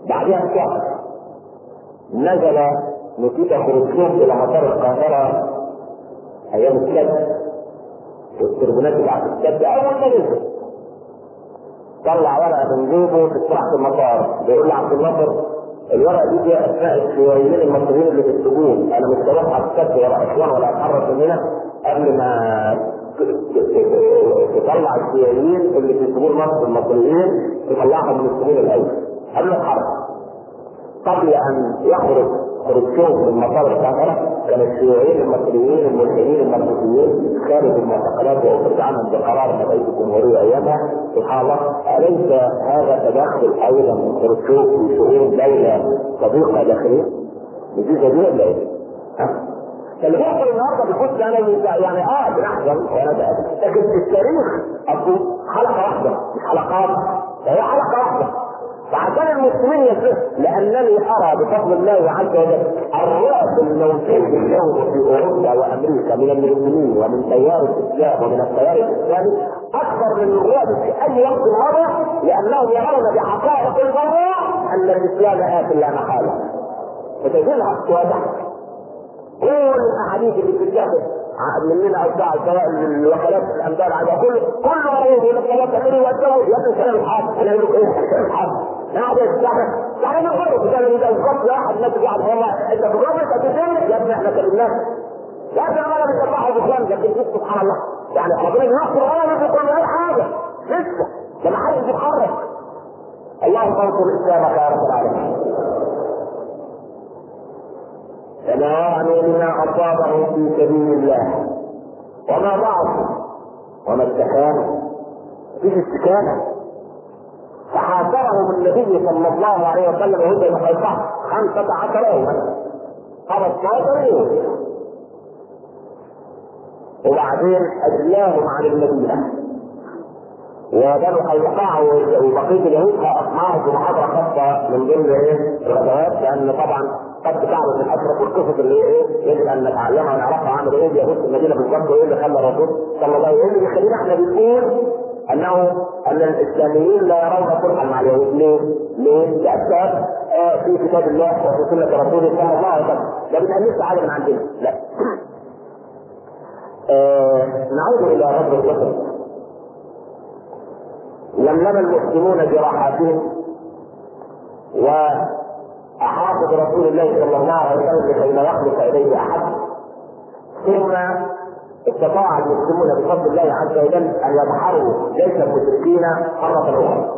بعدها بشهر نزل نتيجة خروجهم الى مطار القاهرة ايام السبت والتربونات بتاعت السبت. اول ما نزل طلع ورقة من جيبه في صراحة المطار بيقول لعبد الناصر الورقة دي فيها اسماء الشيوعيين المصريين اللي في السجون، انا مش هروح على السبت ولا اسوان ولا اتحرك من هنا قبل ما تطلع الشيوعيين اللي في سجون مصر المصريين تطلعهم من السجون الاول قبل الحرب. قبل ان يخرج خروجهم من مطار القاهرة كان الشيوعيين المصريين الملحدين المركزيين خارج المعتقلات وأخرج عنهم بقرار من رئيس الجمهورية أيامها. سبحان الله، أليس هذا تدخل أيضا من خروجهم في شؤون دولة صديقة داخلية؟ دي جديدة ولا إيه؟ ها؟ اللي بيحصل النهارده بيكون انا يعني اه بنحزن وانا بقى، لكن في التاريخ اقول حلقه واحده مش حلقات، هي حلقه واحده. فعشان المسلمين يصح، لانني ارى بفضل الله عز وجل الرعب الموجود اليوم في اوروبا وامريكا من المسلمين ومن تيار الاسلام ومن التيار الاسلامي اكبر من الرعب في اي وقت مضى، لانهم يرون بحقائق الواقع ان الاسلام ات لا محاله. فتجدها واضحه. كل الاحاديث اللي بتتاخد مننا او بتاع سواء الوكالات الانباء العاديه كل كل مريض يقول لك لا تعملوا وتسووا يا ابن الكلام الحاضر. انا اقول لك ايه الكلام الحاضر؟ نقعد نستعمل يعني نقول لك اذا اذا الخط واحد الناس قاعد والله انت بتغلط هتتم يا ابني احنا كلمناك يا ابني انا بنصبحه بكلام لكن سبحان الله يعني ربنا يغفر غلط وكل اي حاجه لسه لما حد يتحرك. اللهم انصر اسلامك يا رب العالمين. فما لما اصابه في سبيل الله وما ضعف وما استكان فيه استكانه. فحاصرهم النبي صلى الله عليه وسلم وهو يحيطه خمسة عشر يوما خمسة عشر يوم، وبعدين اجلاهم عن المدينه وبنوا قيقاع وبقيه اليهود اقنعهم بمحاضره خاصه من ضمن ايه الغزوات، لان طبعا قد تعرف من اشرف القصص اللي ايه يجب ان نتعلمها ونعرفها عن ايه اليهود في المدينه بالظبط وايه اللي خلى الرسول صلى الله عليه وسلم يخلينا احنا بنقول انه ان الاسلاميين لا يرون صلحا مع اليهود. ليه؟ ليه؟ لاسباب آه في كتاب الله وفي سنه رسوله صلى الله عليه وسلم، لا بنألفش حاجه من عندنا، لا. آه نعود الى غزوه احد. لملم المسلمون جراحاتهم وأحاطوا برسول الله صلى الله عليه وسلم لكي لا يخلص إليه أحد، ثم استطاع المسلمون بفضل الله عز وجل أن يدحروا جيش المشركين مرة أخرى.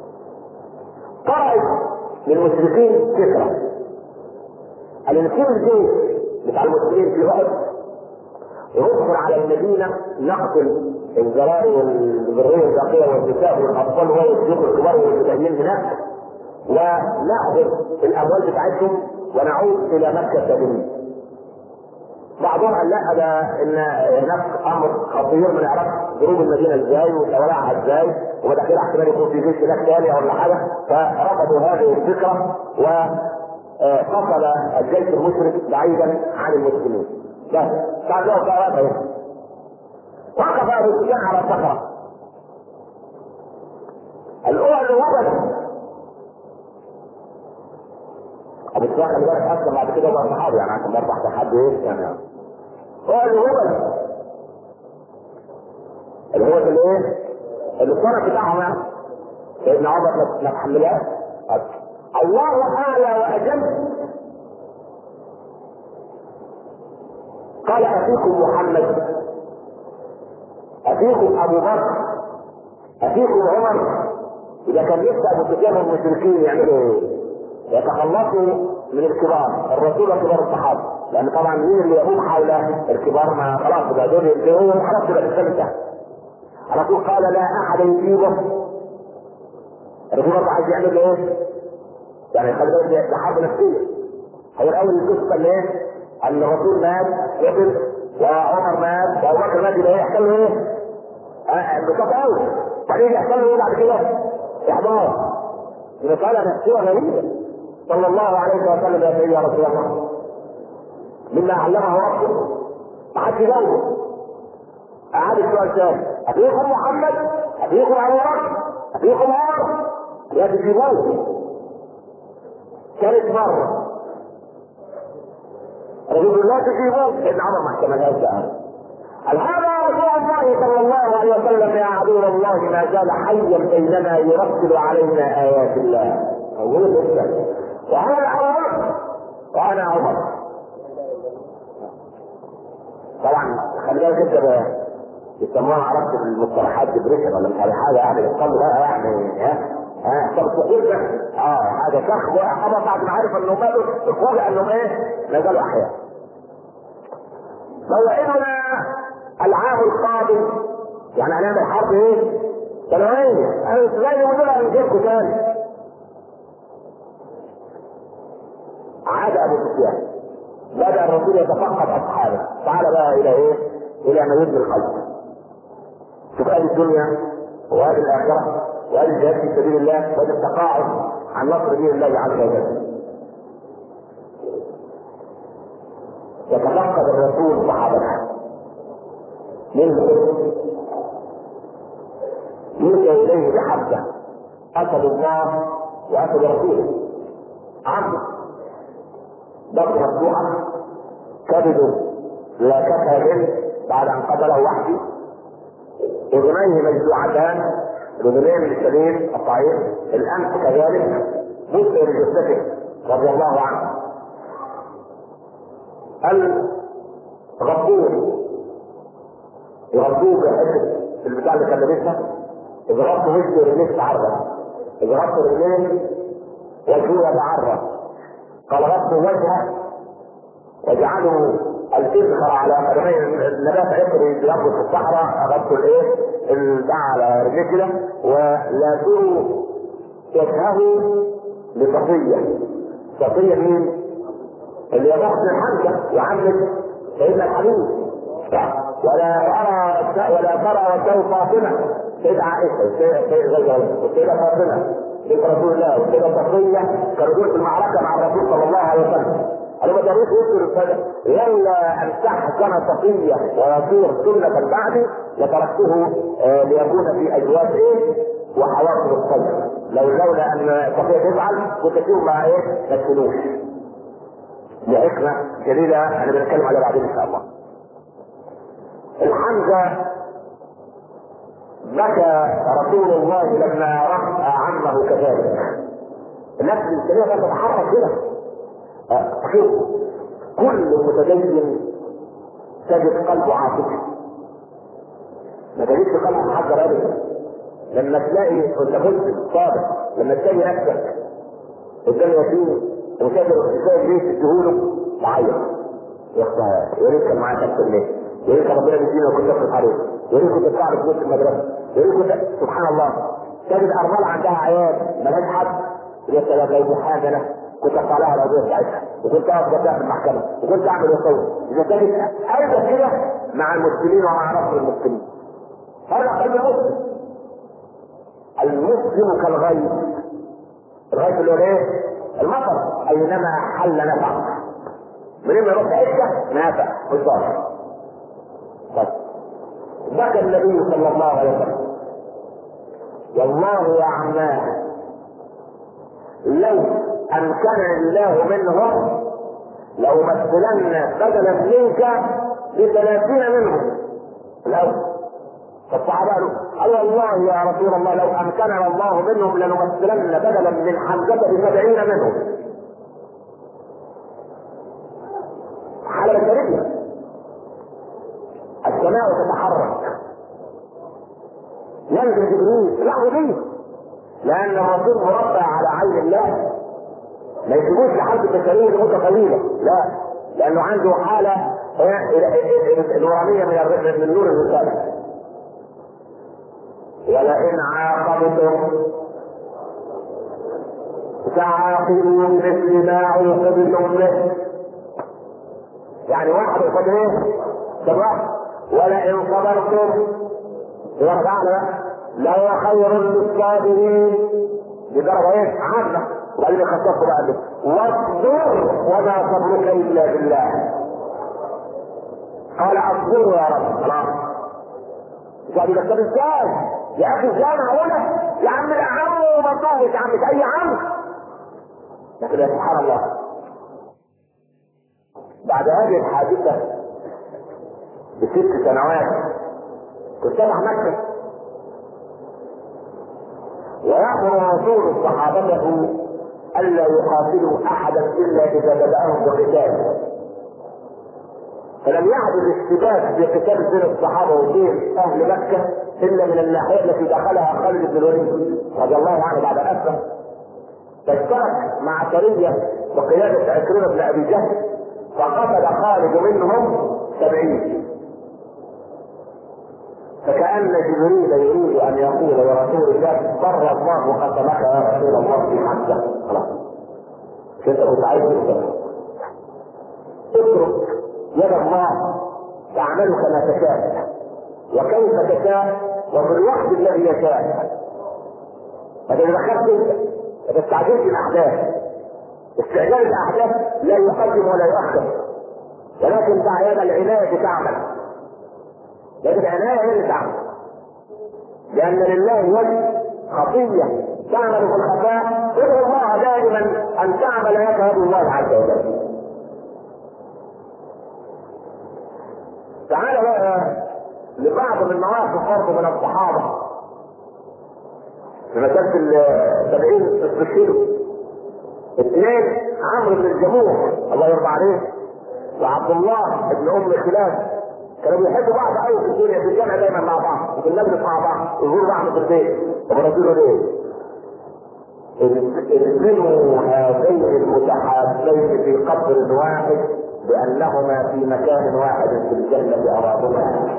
طرأت للمشركين فكرة أن يكون الجيش بتاع المسلمين في أحد يدخل على المدينة نقتل الزراير والذريه الباقيه والنساء والاطفال والشيوخ الكبار والمتدينين هناك وناخذ الاموال بتاعتهم ونعود الى مكه سالمين. بعضهم قال لا ده ان هناك امر خطير ما نعرفش ضروب المدينه ازاي وشوارعها ازاي ومداخلها احتمال يكون في جيش هناك ثاني ولا حاجه، فرفضوا هذه الفكره وفصل الجيش المشرك بعيدا عن المسلمين. بس بعد ذلك قال وقف ابو سفيان على صخره الاولى وقف ابو سفيان خلي بالك اصلا بعد كده بقى صحابي يعني عشان برضه احسن حد ايه يعني هو اللي هو اللي هو اللي ايه اللي الصنع بتاعهم يعني سيدنا عمر ما تحملهاش. الله اعلى واجل قال افيكم محمد أفيكم أبو بكر أفيكم عمر. إذا كان لسه أبو سفيان والمشركين يعملوا إيه؟ يتخلصوا من الكبار الرسول وكبار الصحابة، لأن طبعا مين اللي يقوم حول الكبار ما خلاص بقى دول ينتهوا خلاص تبقى الثالثة. الرسول قال لا أحد يجيبه. الرسول برضه عايز يعمل إيه؟ يعني خلي بالك ده حرب نفسية. هو الأول القصة اللي إيه؟ أن الرسول مات وقتل وعمر مات وابو بكر مات يبقى يحصل له ايه؟ انبساط قوي. بعدين يحصل له ايه بعد كده؟ احباط. مسألة نفسية غريبة. صلى الله عليه وسلم يا سيدي يا رسول الله مما علمه ربه ما حدش يجاوبه. أعاد السؤال ثاني أبيكم محمد؟ أبيكم أبو بكر؟ أبيكم عمر؟ يا تجيبوه. ثالث مرة رجل لا تجيبون سيدنا عمر ما احتملهاش بقى. قال هذا رسول الله صلى الله عليه وسلم يا عدو الله ما زال حيا بيننا يرتل علينا آيات الله. أقول لك وهذا عمر وأنا عمر. طبعا خلي بالك انت بقى يسموها عرفت المصطلحات ديبريشن ولا مش عارف حاجه يعني بتقل بقى يعني ها ها طب تقول ده اه هذا شخص خبط بعد ما عرف انه ماتوا تقول انهم ايه ما زالوا احياء. موعدنا العام القادم يعني هنعمل حرب ايه؟ سنويه. انا ازاي نقول لها نجيبكم تاني؟ عاد ابو سفيان بدأ الرسول يتفقد اصحابه. تعال بقى الى ايه؟ الى ما يبني القلب. شوف هذه الدنيا وهذه الاخره وهذه الجهاد في سبيل الله وهذا التقاعد عن نصر دين الله عز وجل. يتفقد الرسول صحابته منهم يلقى اليه بحبه اسد الله واسد رسوله عبد ضرب مفتوحه كبده لا كفى منه بعد ان قتله وحدي اذنيه مجزوعتان الاذنين للسليم الطعيم الانف كذلك مسلم جثته رضي الله عنه. الغفور يغطوه بحته البتاع اللي كان لابسها اذا غطوا وجهه ورجليه تتعرض اذا غطوا رجليه وجهه يتعرض. قال غطوا وجهه وجعلوا الإذخر على قدمين النبات عطري بياخد في الصحراء غطوا الايه الباع على رجليه كده ولازموا وجهه لصفية. صفية مين؟ اللي يضغط من حمزة وعمل سيدنا الحبيب ولا ترى ولا ترى وجه فاطمة سيدة عائشة سيدة فاطمة بنت رسول الله وسيدة صفية كانوا في المعركة مع الرسول صلى الله عليه وسلم. قالوا ما تاريخ يذكر الفجر لولا ان تحزن صفية ويصير سنة بعدي لتركته آه ليكون في اجواء ايه وحواصل الصدر. لو لولا ان صفية تفعل كنت فيهم مع ايه ما تشيلوش. لحكمة جليلة احنا بنتكلم عليها بعدين ان شاء الله. الحمزة بكى رسول الله لما رأى عمه كذلك. النفس الانسانية تتحرك كده. شوف كل متدين تجد قلبه عاطفي ما تجدش قلبه محجر ابدا. لما تلاقي وانت مسلم صادق لما تلاقي نفسك قدام يتيم وشايف شايف ليه تديهوله تعيط يا اختي يا ريت كان معاك اكتر ليه يا ريت ربنا بيدينا وكنت تصرف عليه يا ريت كنت بتعرف في المدرسه يا ريت كنت سبحان الله. تجد ارمله عندها عيال مالهاش حد يا لو حاجه انا كنت ارفع لها القضيه بتاعتها وكنت اقف قدام المحكمه وكنت اعمل وصول. اذا كانت ايضا كده مع المسلمين ومع نصر المسلمين هذا قلب المسلم. المسلم كالغيث. الغيث اللي هو ايه؟ المطر اينما حل نفع. منين ما يروح حته نافع بالظبط. بس بكى النبي صلى الله عليه وسلم والله يا عماه لو امكن الله منهم لو مثلن بدلا منك بثلاثين منهم الاول. فالصحابه قالوا قال والله يا رسول الله لو امكننا الله منهم لنمثلن بدلا من حمزه بسبعين منهم. حاله بشريه السماء تتحرك ينزل جبريل لا به لان الرسول مربى على عين الله ما يسيبوش لحد البشريه لمده طويله لا لانه عنده حاله نورانيه من من نور الرساله. ولئن عاقبتم فعاقبوا بمثل ما عوقبتم به. يعني واحد يقول ايه؟ صبر ولئن صبرتم يرجع له لو خير للصابرين بدرجه ايه؟ عامه وقال لي خصصوا بقى واصبر وما صبرك الا بالله. قال اصبروا يا رب خلاص. قال لي طب ازاي؟ يا اخي ازاي معقوله؟ يا عم العم ومطاهي يا عم اي عم لكن يا سبحان الله بعد هذه الحادثة بست سنوات تفتح مكة ويأمر رسول صحابته ألا يقاتلوا أحدا إلا إذا بدأهم بقتال، فلم يعد الاشتباك في قتال بين الصحابة وبين أهل مكة إلا من الناحية التي دخلها خالد بن الوليد رضي الله عنه بعد أن أسلم، فاشترك مع سرية بقيادة عكرمة بن أبي جهل فقتل خالد منهم سبعين. فكأن جبريل يريد أن يقول لرسول الله بر الله قسمك يا رسول الله في حقك. خلاص كنت كنت عايز تقدر اترك يد الله تعمل كما تشاء وكيف تشاء وفي الوقت الذي يشاء. فإذا دخلت انت ما تستعجلش الاحداث، استعجال الاحداث لا يقدم ولا يؤخر، ولكن دع يد العناية تعمل، يد العناية هي اللي تعمل، لأن لله وجه خفية تعمل في الخفاء. ادعو الله دائما أن تعمل لك يد الله عز وجل. تعال بقى لبعض من مواقف برضه من الصحابة في مسألة السبعين استشهدوا. اثنين عمرو بن الجموح الله يرضى عليه وعبد الله بن ام خلاف كانوا بيحبوا بعض قوي في الدنيا، في الجامعة دايما مع بعض وفي المجلس مع بعض ويقولوا بعض في البيت. طب رسول ليه؟ ادمنوا هذين المتحابين في قبر واحد بأنهما في مكان واحد في الجنة أرادهما.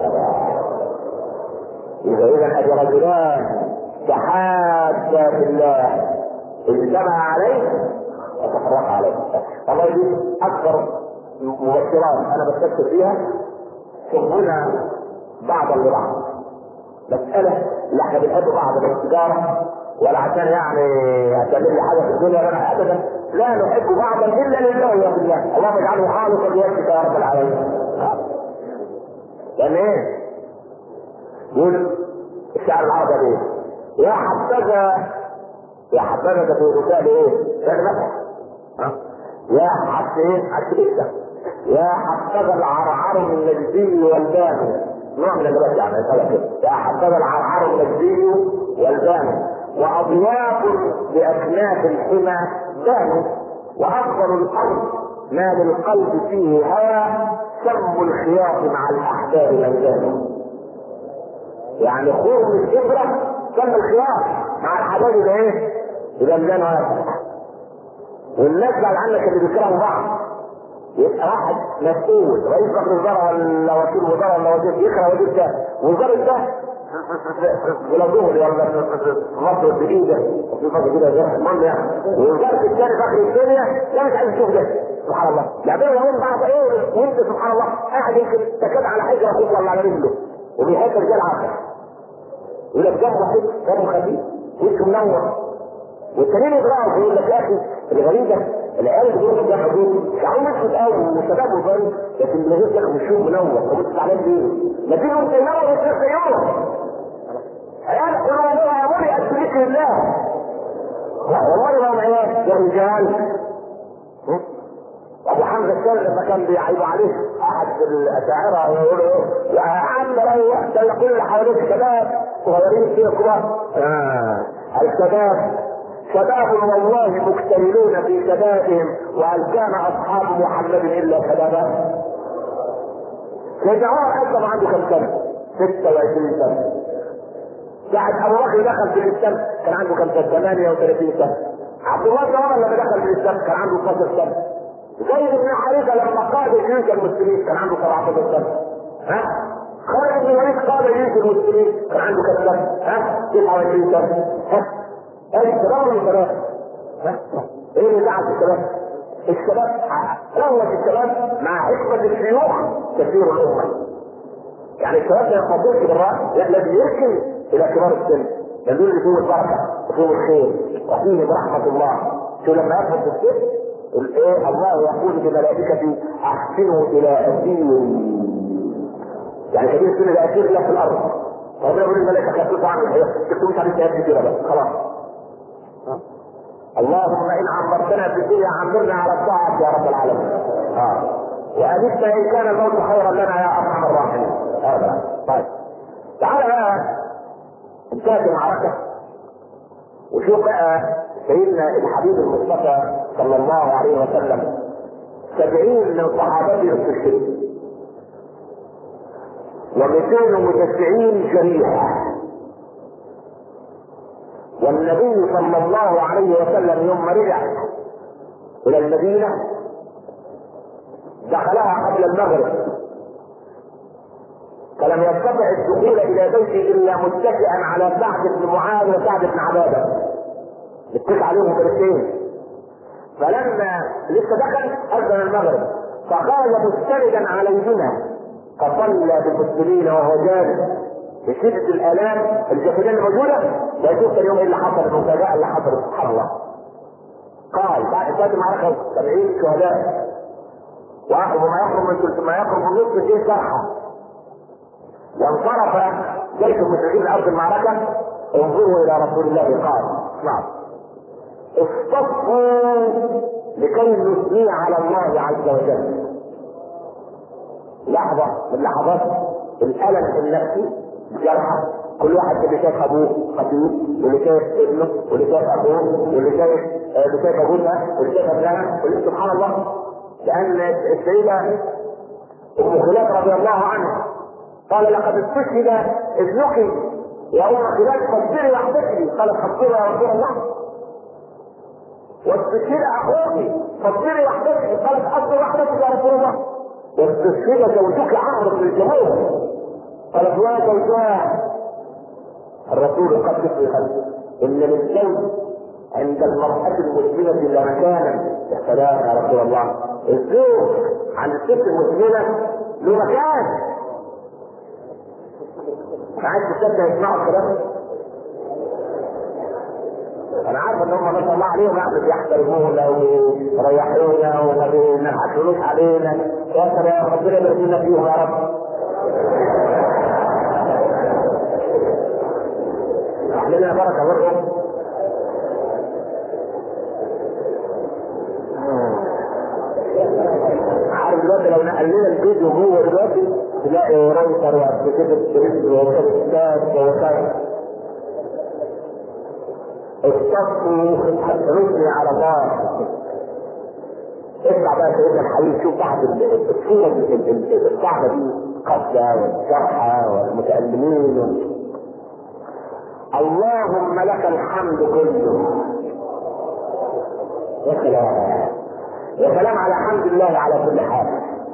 إذا إذا أجل رجلان تحابا في الله اجتمع عليه وتفرق عليه. والله دي أكثر مبشرات أنا بستكتب فيها شغلنا بعضا لبعض. مسألة لا احنا بنحب بعض بالتجارة ولا عشان يعني هتعمل لي حاجة في الدنيا ولا أبدا، لا نحب بعضا إلا لله وفي الله. اللهم اجعله خالصا لوجهك يا رب العالمين. لأن إيه؟ يقول الشعر العربي ايه؟ يا حبذا يا حبذا ده في رسالة ايه؟ رسالة مسح. ها؟ يا حبذا ايه؟ حبذا يا حبذا العرعر النجدي والباني، نوع من الرد يعني كده. يا حبذا العرعر النجدي والباني واضياف باكناف الحمى باني، وافضل الارض ما للقلب فيه هوى سم الخياط مع الاحباب ميدان. يعني خور من الابره سم الخياط مع الحباب ده ايه؟ يبقى ميدان واحد. والناس بعد عنك اللي بيكرهوا بعض يبقى واحد مسؤول رئيس مجلس الوزراء ولا وكيل وزراء ولا وزير يكره وزير ده ووزير ده ولا ظهري ولا مصر بايده وفي مصر كده زي المهم يعني، ووزاره الثاني فاخر الدنيا لا مش عايز يشوف ده. سبحان الله يعملوا يومين بعض ايه وانت سبحان الله قاعد يمكن تكاد على حجره اخوك ولا على رجله وبيحب رجال عاقل يقول لك جنبه حج جنبه خفيف وشه منور، والتانيين يضربوا يقول لك يا اخي الغريبه العيال اللي بيقولوا ده حدود شعرهم اسود قوي وشباب وفاهم، لكن اللي غير ده وشه منور وبص عليه ليه؟ ما تيجي انت منور وتصير زيهم. عيال قلوبها يا ابوي اشرك لله. لا والله ما هم عيال يا رجال. ابو حمزه الشاذلي لما كان بيعيبوا عليه احد الاشاعره ويقولوا ايه يا عم روح ده كل اللي حواليك شباب صغيرين كده كبار. اه الشباب شباب والله مكتملون في شبابهم، وهل كان اصحاب محمد الا شبابا؟ سيدنا عمر اسلم عنده كم سنه؟ ستة وعشرين سنه. ساعة ابو بكر دخل في الاسلام كان عنده كم سنه؟ ثمانية وثلاثين سنه. عبد الله بن عمر لما دخل في الاسلام كان عنده اثنا عشر سنه. زيد بن حارثه لما قاد جيوش المسلمين كان عنده سبعة عشر سنه. ها؟ خالد بن الوليد قاد جيوش المسلمين كان عنده كم سنه؟ ها؟ تسعة وعشرين سنه. ها؟ ايه الشباب ولا الشباب؟ ايه اللي دعا الشباب؟ الشباب قوة الشباب مع حكمة الشيوخ كثير الأمة. يعني الشباب ما يقضيش بالرأي، لا لازم يركن إلى كبار السن، يدل اللي فيه البركة وفيه الخير وفيه برحمة الله. شو لما يفهم في السن الايه الله يقول بملائكته أحسنوا إلى أسير، يعني كبير السن ده أسير لا في الأرض. ربنا يقول الملائكة خففوا عنه الحياة تكتبوش عليه سيئات كثيرة بس خلاص. اللهم ان عمرتنا في الدنيا عمرنا على الطاعه يا رب العالمين. اه وأجبت ان كان الموت خيرا لنا يا ارحم الراحمين. ابدا. طيب تعالى بقى انتهت المعركه وشوف بقى سيدنا الحبيب المصطفى صلى الله عليه وسلم سبعين من صحابته استشهدوا ومئتين وتسعين جريحا، والنبي صلى الله عليه وسلم يوم رجع الى المدينه دخلها قبل المغرب، فلم يستطع الدخول الى بيته الا متكئا على سعد بن معاذ وسعد بن عباده، اتكى عليهم برسين. فلما لسه دخل اذن المغرب فقال مستندا عليهما فصلى بالمسلمين وهو جالس بشدة الآلام الجسدية الموجودة. ويشوف اليوم ايه اللي حصل، المفاجأة اللي حصلت سبحان الله. قال بعد انتهت المعركة سبعين شهداء وما يقرب من ما يقرب من نصف مئتين جرحى، وانصرف جيش المسلمين من ارض المعركة. انظروا الى رسول الله قال نعم اصطفوا لكي نثني على الله عز وجل. لحظة من لحظات الألم النفسي جرحة، كل واحد اللي شايف ابوه خطيب واللي شايف ابنه واللي شايف ابوه واللي شايف اللي شايف ابوها واللي شايف ابنها واللي سبحان الله. لان السيدة ام خلاد رضي الله عنها قال لقد استشهد ابنك يا ام خلاد فاصبري واحتسبي، قالت اصبري يا رسول الله. واستشهد اخوك فاصبري واحتسبي، قالت اصبر واحتسبي يا رسول الله. واستشهد زوجك عمرو بن الجموع قالت يا زوجاه. الرسول قد في خلفه ان للزوج عند المرأة المسلمة لمكانا. يا سلام يا رسول الله، الزوج عند الست المسلمة له مكان. عايز تصدق يسمعوا الكلام؟ انا عارف ان هم ما شاء الله عليهم يعني بيحترمونا ويريحونا وما بينحكموش علينا. يا سلام ربنا يبارك فيهم يا رب. احلنا بركه بركه. عارف دلوقتي لو نقلنا الفيديو جوه دلوقتي تلاقي رايتر وابلكيشن تريد وكتاب ووسائل. اصطفوا رجلي على الله. اسمع بقى سيدنا الحبيب، شوف بعض الصورة الصعبة دي، قتلى والجرحى والمتألمين و... اللهم لك الحمد كله. يا سلام يا سلام على حمد الله على كل حال.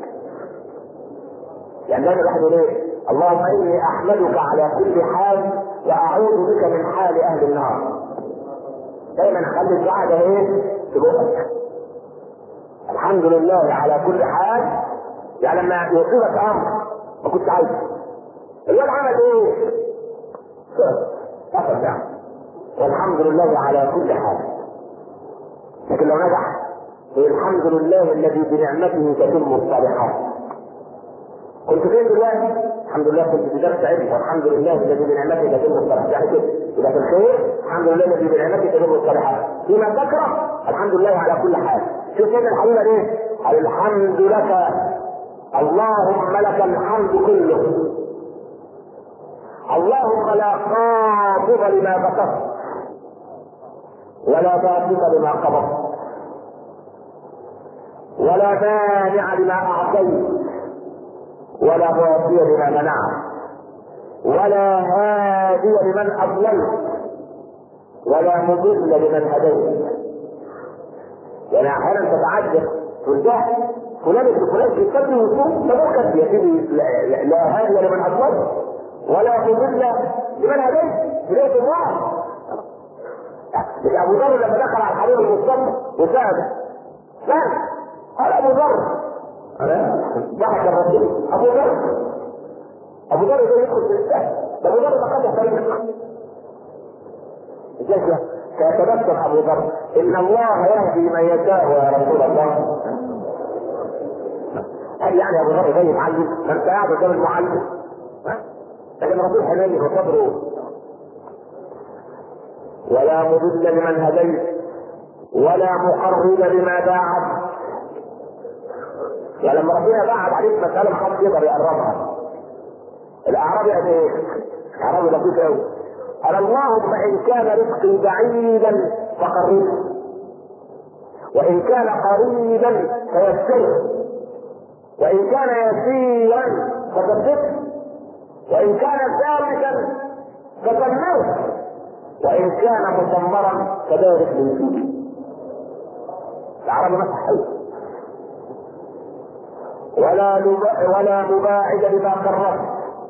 يعني دايما الواحد يقول ايه؟ اللهم اني احمدك على كل حال واعوذ بك من حال اهل النار. دايما خلي الدعاء ده ايه؟ في بقك. الحمد لله على كل حال. يعني لما يصيبك امر ما كنت عايزه الواد عمل ايه؟ فقط يعني والحمد لله على كل حال. لكن لو نجح الحمد لله الذي بنعمته تتم الصالحات. كنت فين دلوقتي؟ الحمد لله كنت في درس علم، والحمد لله الذي بنعمته تتم الصالحات. يعني كده يبقى في الخير الحمد لله الذي بنعمته تتم الصالحات، فيما تكره الحمد لله على كل حال. شوف هنا الحبيبه ايه؟ الحمد لك اللهم لك الحمد كله. اللهم لا قابض لما بسطت ولا باسط لما قبضت ولا مانع لما اعطيت ولا معطي لما منعت ولا هادي لمن اضللت ولا مضل لمن هديت. يعني احيانا تتعجب تقول ده فلان ابن فلان بيصلي ويصوم فممكن يا سيدي لا هادي لمن اضللت ولا مضل لمن هديت. هدايه الله. مش ابو ذر لما دخل على الحبيب المصطفى وسأله سأل قال ابو ذر ضحك الرسول ابو ذر ابو ذر ده يدخل في الاسلام. ابو ذر ما قد يحترمك ازاي فيتبسم ابو ذر ان الله يهدي من يشاء يا رسول الله. قال يعني ابو ذر زي معلم ما انت قاعد قدام المعلم. لكن الرسول حنين وصبره. ولا مضل لمن هديت ولا مقرب لما باعد. يعني لما ربنا باعد عليك مسألة محدش يقدر يقربها. الأعرابي قال ايه؟ الأعرابي لطيف قوي. قال اللهم إن كان رزقي بعيدا فقربه، وإن كان قريبا فيسره، وإن كان يسيرا فثبته، وإن كان ثابتا فدمره، وإن كان مدمرا فبارك لي فيه. العرب مسح حلو. ولا ولا مباعد لما قربت.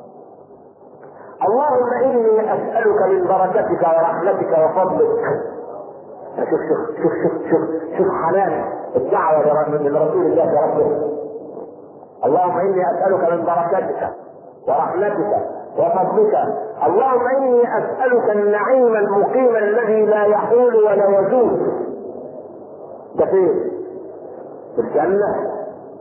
اللهم إني أسألك من بركتك ورحمتك وفضلك. شوف شوف شوف شوف شوف شوف حنان الدعوة من رسول الله يا رب. اللهم إني أسألك من بركتك ورحمتك وفضلك. اللهم إني أسألك النعيم المقيم الذي لا يحول ولا يزول. ده فين؟ في الجنة.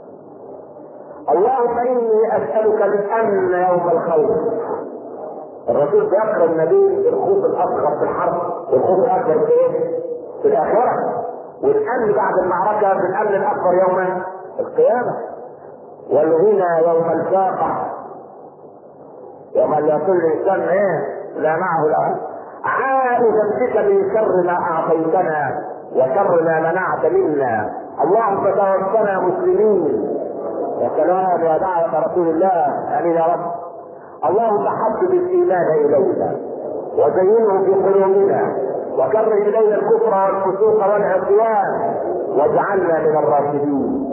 اللهم إني أسألك الأمن يوم الخوف. الرسول ذكر النبي بالخوف الأصغر في الحرب والخوف الأكبر في إيه؟ في الآخرة. والأمن بعد المعركة بالأمن الأكبر يوم القيامة. والغنى يوم الفاقة، يوم لا يكون الإنسان إيه؟ لا معه الأمن. عائدا بك من شر ما أعطيتنا وشر ما منعت منا. اللهم توفنا مسلمين. يا سلام يا دعوة رسول الله. آمين يا رب. اللهم حبب الإيمان إلينا وزينه في قلوبنا وكره إلينا الكفر والفسوق والعصيان واجعلنا من الراشدين.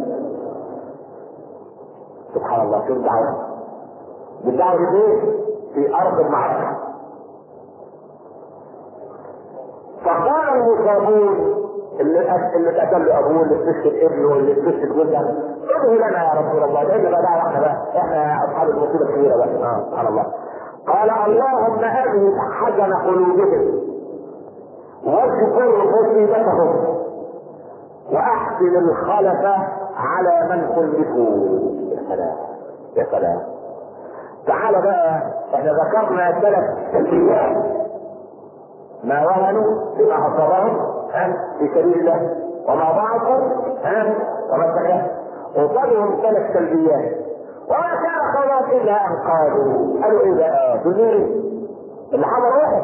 سبحان الله. شوف الدعوة. بالدعوة دي في أرض المعركة. فقال المصابون اللي اللي اتقتل ابوه، اللي اتقتل ابنه، اللي اتقتل جوزها، ادعوا لنا يا رسول الله. لان بقى دعوه احنا بقى احنا اصحاب المصيبه الكبيره بقى. اه سبحان الله. قال اللهم اذهب حزن قلوبهم واذكر مصيبتهم واحسن الخلف على من خلفوا. يا سلام يا سلام. تعال بقى، احنا ذكرنا ثلاث سلبيات: ما وهنوا بما اصابهم في سبيل الله، وما ضعفوا وما استحيا، وصلهم ثلاث سلبيات. وما كان خلاص الا ان قالوا قالوا ايه بقى؟ دنيري اللي حضر واحد: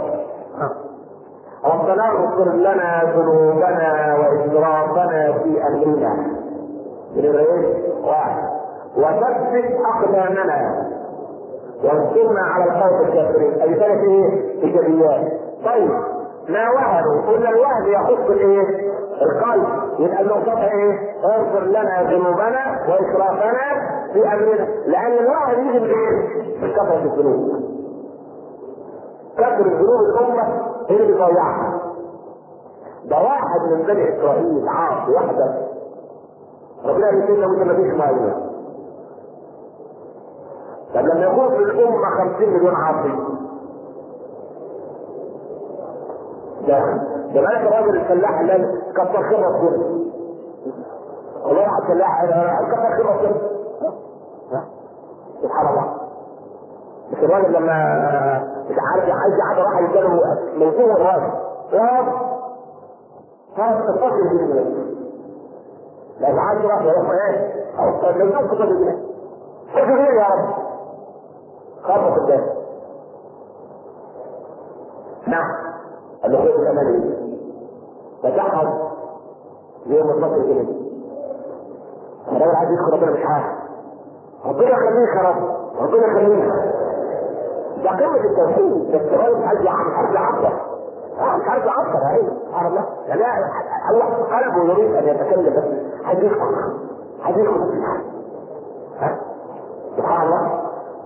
ربنا اغفر لنا ذنوبنا واسرافنا في امرنا. من ايه؟ واحد: وثبت اقدامنا وانصرنا على القوم الكافرين. اي ثلاث ايه؟ ايجابيات. طيب ما وهنوا، قلنا الوهن يخص الايه؟ القلب. يبقى النقطة ايه؟ اغفر لنا ذنوبنا واسرافنا في امرنا. لان الوهن يجي من ايه؟ من كثرة الذنوب. كثرة الذنوب الامة هي اللي بتضيعها. ده واحد من بني اسرائيل عاصي واحدة، ربنا يقول له انت مفيش ميه. طب لما يكون في الامة خمسين مليون عاصي، ده ده مالك الراجل الفلاح اللي كتر خير ربنا. والله على الفلاح كتر خير ربنا. سبحان الله. مش الراجل لما مش عارف عايز يعدي واحد يداله موضوع الراجل راب هذا الفضل الجنيه. لو عايز واحد يروح ايه؟ او لو يوم فضل الجنيه. فضل ايه يا رب؟ خاطر الدم. نعم. اللي هو الأماني فتحض زي ما تفكر كده. الراجل عايز يدخل ربنا مش عارف. ربنا يخليك يا رب، ربنا يخليك. ده قمة التوحيد. بس الراجل عايز عايز يعبر. اه مش عارف يعبر. اهي سبحان الله. يعني الله قلبه يريد ان يتكلم بس عايز يدخل عايز يدخل. ها سبحان الله.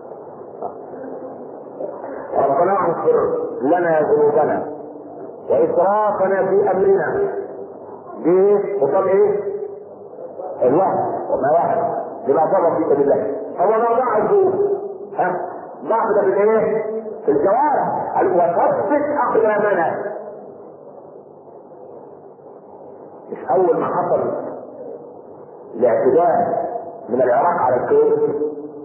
ربنا اغفر لنا ذنوبنا وإسرافنا في أمرنا. دي وطب إيه؟ الوهم وما وهم بما ضر في سبيل الله. هو ما ضاع الجوع. ها؟ ضعف ده بالإيه؟ في الجوارح. وثبت أقدامنا. مش أول ما حصل الاعتداء من العراق على الكويت،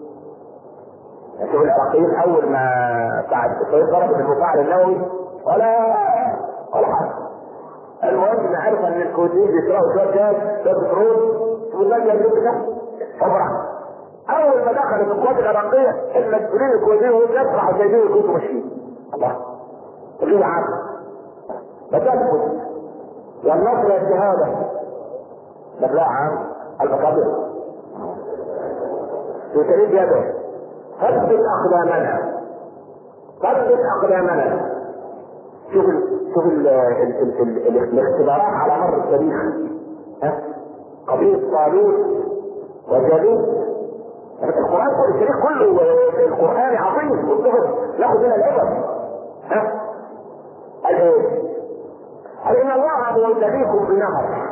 شوف العراقيين أول ما بعد الكويت ضربت المفاعل النووي ولا ولا حاجة. المهم عرف ان الكويتيين بيسرقوا شويه جاز شويه بترول والنبي يجيب ده عبره. اول ما دخلت القوات العراقيه المسؤولين الكويتيين وهم يسرعوا جايبين الكويت وماشيين. الله كله عارف فتثبت يا النصر يا الشهاده. لك لا عام المقابل في كريم يده ثبت اقدامنا ثبت اقدامنا. شوف ال شوف ال ال ال ال ال الاختبارات على مر التاريخ. ها قضيه طالوت وجالوت القران كله التاريخ كله القران عظيم والكتب ناخذ منها العبر. ها قال ايه؟ قال ان الله مولديكم بنهر.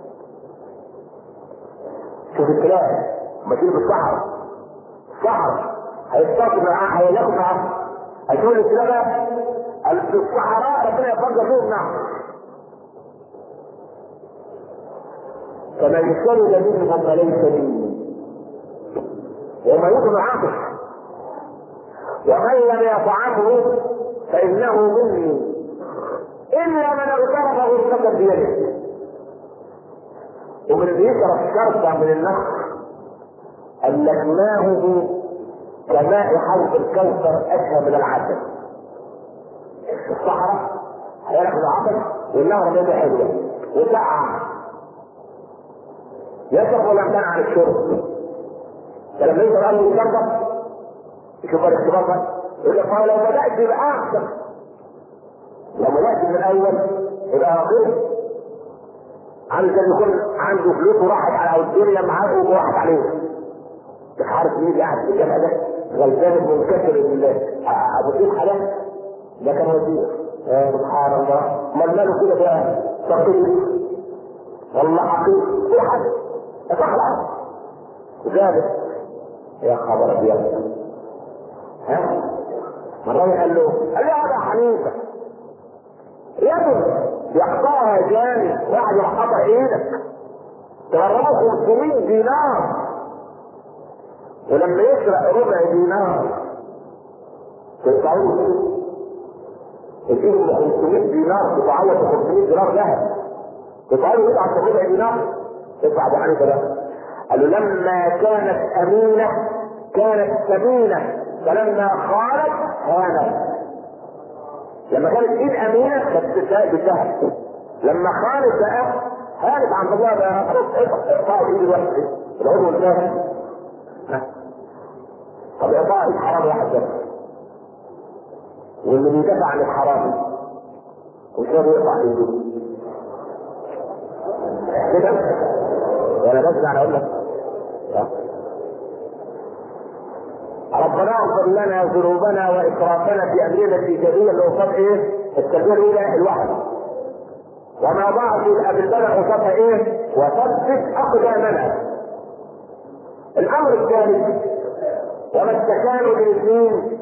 شوف الكلام ماشيين بالصحراء الصحراء هيستقبل معاه هيلاقوا معاه هتقول الكلام في الصحراء ربنا يفجر فيهم نهر فمن شرب منه فليس مني وما يؤمن عاطف ومن لم يطعمه فانه مني الا من اغترف غرفه بيده. ومن اللي يشرب شربه من النهر قال ماؤه كماء حوض الكوثر اشهى من العسل. الصحراء هياخد العسل والنهر ميته حلوه وسقع يشرب ولا يمتنع عن الشرب. فلما يجي قال له يشرب يشوف الاختبار ده يقول لك لو بدات يبقى احسن لو بدات من الاول يبقى غير عامل زي يكون عنده فلوس وراحت على الدنيا معاه وراحت عليه. مش عارف مين اللي قاعد في الجامعه ده غلبان منكسر ابو سيف حلال ده كان وزير. سبحان الله امال ماله كده بقى فقير والله حقير كل حاجه اتخلع وجابت يا خبر ابيض. ها مرة قال له قال له يا ابا حنيفه يده يقطعها جامد واحد يقطع ايدك تغرمه خمسمائة دينار ولما يسرق ربع دينار تدفعوه تدفعوه خمسمائة دينار تتعوض ب خمسمائة دينار ذهب تدفعوه يدفع ربع دينار تدفع ابو حنيفه ده. قال له لما كانت امينه كانت ثمينه فلما خانت هانت. لما كانت ايد امينه كانت بالذهب لما خانت بقى هانت عند الله بقى اقطعوا ايد الواحد العضو الثاني. طب اقطاع ايد حرام واحد بس واللي بيدافع عن الحرام مش راضي يقطع ايده كده وانا بس يعني اقول لك ربنا اغفر لنا ذنوبنا واسرافنا في امرنا الايجابيه اللي قصاد ايه؟ التربيه الاولى الواحد وما ضاع في البلد قصادها ايه؟ وثبت اقدامنا. الامر الثالث وما استكانوا بالاثنين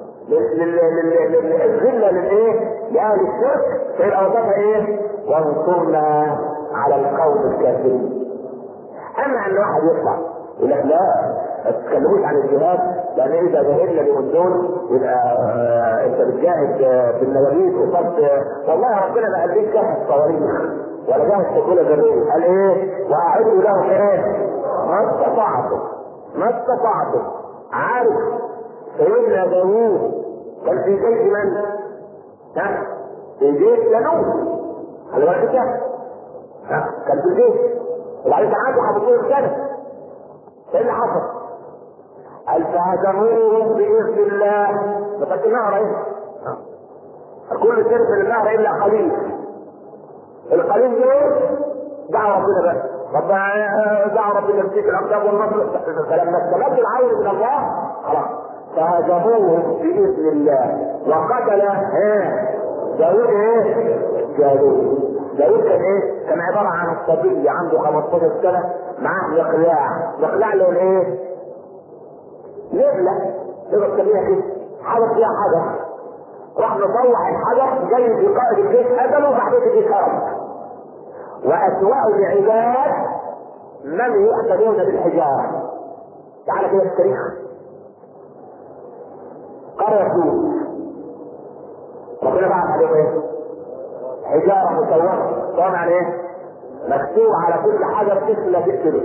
للذله للايه؟ لاهل الشرك فيبقى قصادها ايه؟ وانصرنا على القوم الكافرين. اما ان واحد يطلع يقول لك لا ما تتكلموش عن الجهاد لان اذا جاهدنا اليومين دول يبقى آه انت بتجاهد بالنوابيس وصرت والله ربنا ما قال ليك جاهد صواريخ ولا جاهد سكوله ذريه. قال ايه؟ واعدوا له ايه؟ ما استطعتم ما استطعتم. عارف سيدنا داوود كان في جيش من؟ ها؟ في جيش جنوب خلي بالك كده ها كان في الجيش وبعدين تعالوا حبطوه السنه ايه اللي حصل؟ قال فهزموهم باذن الله فقد النهر ايه؟ كل سير في النهر الا قليل. القليل دول دعوا ربنا بس ربنا دعوا ربنا يمسك الاقدام والنصر فلما استمد العون من الله خلاص فهزموهم باذن الله وقتل ايه؟ داوود ايه؟ جالوت. داوود كان ايه؟ كان عباره عن الصبي عنده خمستاشر سنه معاه مقلاع مقلاع له ايه؟ نبله تقدر تسميها كده حاجه فيها حجر راح مطوع الحجر جاي في قائد الجيش قتله وبعدين الجيش هرب. واسوأ العباد من يقتلون بالحجاره. تعالى كده التاريخ قرية لوط ربنا بعث عليهم ايه؟ حجاره مسومه، طبعا يعني ايه؟ مكتوب على كل حجر اسم لا تكتبه.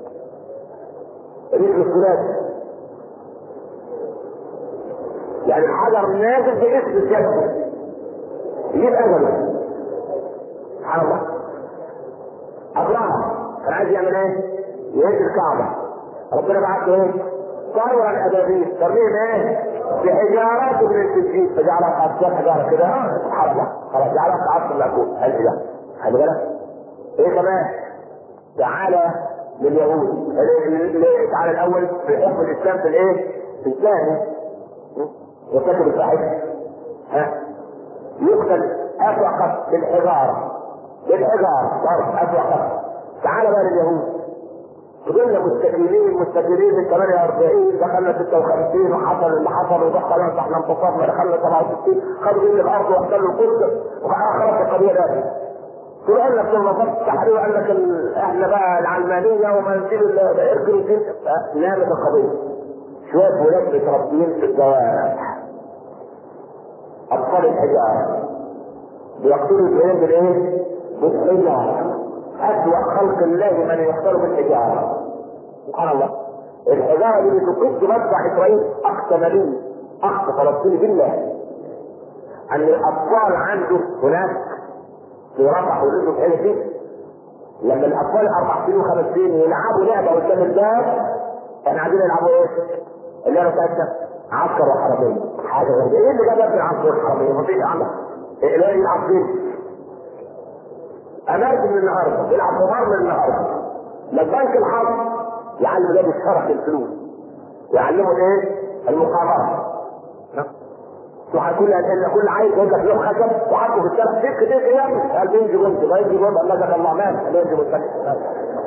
رجل الثلاثي يعني الحجر نازل باسم الجسد يجيب اجله. سبحان الله. ابراهيم كان عايز يعمل ايه؟ يهد الكعبه، ربنا بعت له ايه؟ طيرا الابابيل ترميم ايه؟ بحجارات من السجين، فجعلها قاصر حجاره كده. سبحان الله. خلاص جعلها قاصر المأكول. هل كده؟ خلي بالك. ايه كمان؟ تعالى لليهود. تعالى الاول في حكم الاسلام في الايه؟ في الثاني. وكتب الصحيح ها يقتل افقط بالحجاره، بالحجاره ضرب افقط. تعالى بقى لليهود. فضلنا مستكبرين مستكبرين من ثمانية وأربعين دخلنا ستة وخمسين وحصل اللي حصل ودخلنا احنا انتصرنا دخلنا سبعة وستين خدوا من الارض واحتلوا القدس وخلاص القضيه دي. تقول لك في المصاب التحرير قال لك احنا بقى العلمانيه وما نسيب اركن الدين. نامت القضيه. شويه ولاد متربيين في الجوارح اطفال الحجاره بيقتلوا الجنين بالايه؟ بالحجاره. اسوأ خلق الله من يقتلوا بالحجاره. سبحان الله. الحجاره دي بتقص مدفع اسرائيل اقسم لي اقسم فلسطيني بالله ان الاطفال عنده هناك في رفح ولده في حاجه فيه لما الاطفال اربع سنين وخمس سنين يلعبوا لعبه قدام الباب احنا عايزين يلعبوا ايه؟ اللي انا بتاعتنا عسكر وحراميه. حاجه غريبه. ايه اللي جاب ابن العسكر والحراميه؟ ما فيش عندك. ايه لا يلعب فين؟ اماكن من النهارده يلعب قمار من النهارده. لا بنك الحظ يعلم ولاد الشرف الفلوس، يعلموا ايه؟ المقامره. كل كل عايز يقول لك يوم خشب وحطه في الشارع ديك ديك ايام قال بيجي جنب ما يجي جنب قال لك الله مات يجي مستقبل.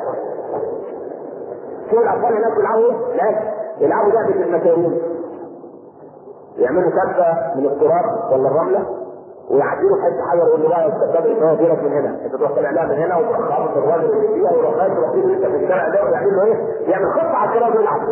شو الاطفال هناك يلعبوا؟ لا يلعبوا لعبه المساوين. يعملوا كبه من التراب ولا الرمله ويعدلوا حته حجر يقول له بقى استقبل ان هو ديرك من هنا، انت تروح طالع لها من هنا وتروح خابط الراجل اللي فيها ويروح خايف ويحطيه لسه في الشارع ده ويعمل له ايه؟ يعمل خطه على التراب ويلعب.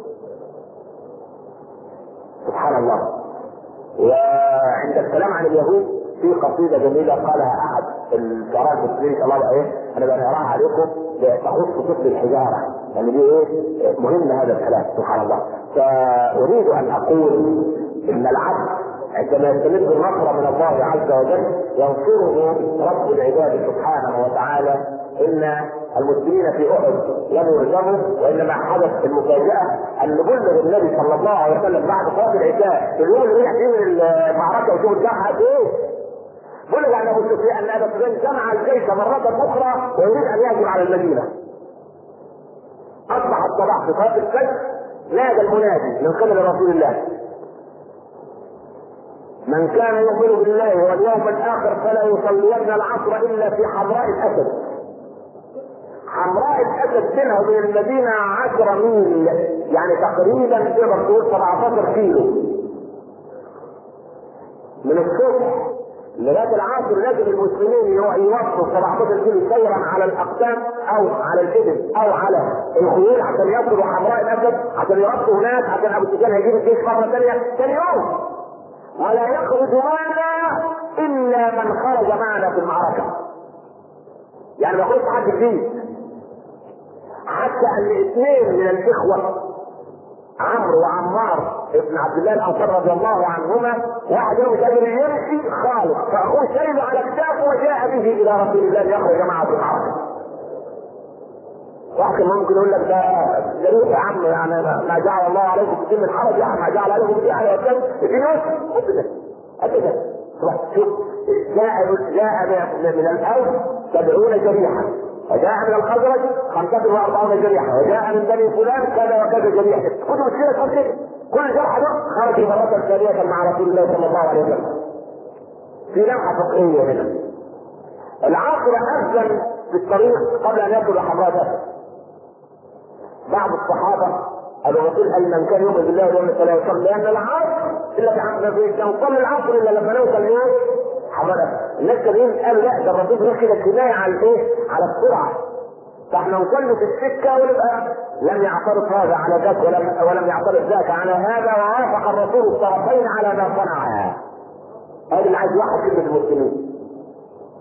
سبحان الله. وعند الكلام عن اليهود في قصيده جميله قالها احد الشعراء المسلمين ان الله بقى ايه انا بقى اقراها عليكم تخص طفل الحجاره يعني دي ايه مهم هذا الكلام. سبحان الله. فاريد ان اقول ان العبد عندما يستمد النصر من الله عز وجل ينصره رب العباد سبحانه وتعالى. ان المسلمين في احد لم يهزموا وانما حدث المفاجاه ان بلغ النبي صلى الله عليه وسلم بعد صلاه العشاء في اليوم اللي رجع فيه من المعركه وشوف الجرحى قد ايه بلغ ان ابو سفيان ان ابا سفيان جمع الجيش مره اخرى ويريد ان يهجم على المدينه. اصبح الصباح في صلاه الفجر نادى المنادي من قبل رسول الله من كان يؤمن بالله واليوم الاخر فلا يصلين العصر الا في حمراء الاسد. حمراء الاسد بينها وبين المدينه عشرة ميل يعني تقريبا تقدر تقول سبعتاشر كيلو. من الصبح لغايه العصر لازم المسلمين يوصلوا سبعتاشر كيلو سيرا على الاقدام او على الابل او على الخيول عشان يصلوا حمراء الاسد عشان يربطوا هناك عشان ابو سفيان هيجيب الجيش مره ثانيه ثاني يوم. ولا يخرج معنا الا من خرج معنا في المعركه. يعني ما يخرجش حد جديد. حتى ان اثنين من الاخوه عمرو وعمار ابن عبد الله الانصاري رضي الله عنهما واحد منهم مش قادر يمشي خالص فاخوه شايله على كتافه وجاء به الى رسول الله ليخرج معه في المعركه. واحد ممكن يقول لك ده جريء يا عم يعني ما جعل الله عليكم في دين الحرج يعني ما جعل عليكم في على الدم الدين يوسف ابدا ابدا. شوف جاء جاء من الاوس سبعون جريحا وجاء من الخزرج خمسة وأربعون جريحا وجاء من بني فلان كذا وكذا جريحا. كتب السيرة كل كل جرح ده خرج مرة ثانية مع رسول الله صلى الله عليه وسلم. في لمحة فقهية هنا. العاصر أذن في الطريق قبل أن يأكل حمراء. بعض الصحابة الرسول قال من كان يؤمن بالله واليوم الآخر لا يصلي لأن العصر إلا في نصلي العصر إلا لما نوصل إيه؟ حمراء. الناس كانوا قالوا لا ده الرسول بيقول كده كناية على الإيه؟ على السرعة. فاحنا نصلي في السكة ونبقى لم يعترض هذا على ذاك ولم ولم يعترض ذاك على هذا ووافق الرسول الطرفين على ما صنعها. هذا اللي عايز واحد كلمة المسلمين.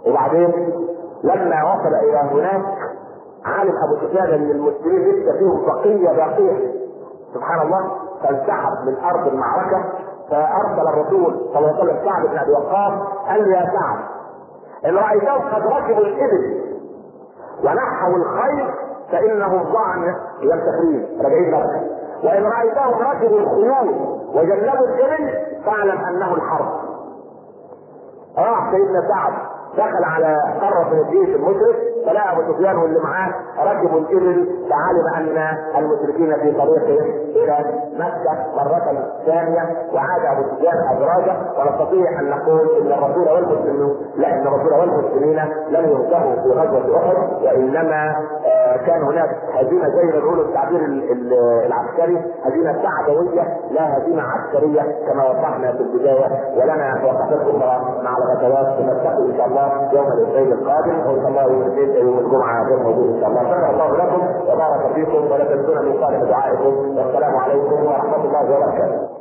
وبعدين لما وصل الى هناك عالم ابو سفيان ان المسلمين لسه فيهم بقيه باقيه سبحان الله، فانسحب من ارض المعركه. فارسل الرسول صلى الله عليه وسلم سعد بن ابي وقاص قال له: يا سعد، ان رايتهم قد ركبوا الابل ونحوا الخيل فانهم ضاعوا ينتقلون راجعين لك، وان رايتهم ركبوا الخيول وجلبوا الابل فاعلم انه الحرب. راح سيدنا سعد دخل على قرة من الجيش المشرك، فلقى ابو سفيان واللي معاه ركبوا الابل، فعلم ان المشركين في طريقهم الى مكه مره ثانيه، وعاد ابو سفيان ادراجه. ونستطيع ان نقول ان الرسول والمسلمين لا ان الرسول والمسلمين لم ينتهوا في غزوه احد، وانما كان هناك هزيمه زي ما بيقولوا التعبير العسكري هزيمه شعبويه لا هزيمه عسكريه كما وضحنا في البدايه. ولنا وقفات اخرى مع الغزوات نلتقي ان شاء الله يوم الاثنين القادم، وان شاء الله يوم الاثنين يوم الجمعه غير موجود ان شاء الله. شكر الله لكم وبارك فيكم، ولا تنسونا من صالح دعائكم، والسلام عليكم ورحمه الله وبركاته.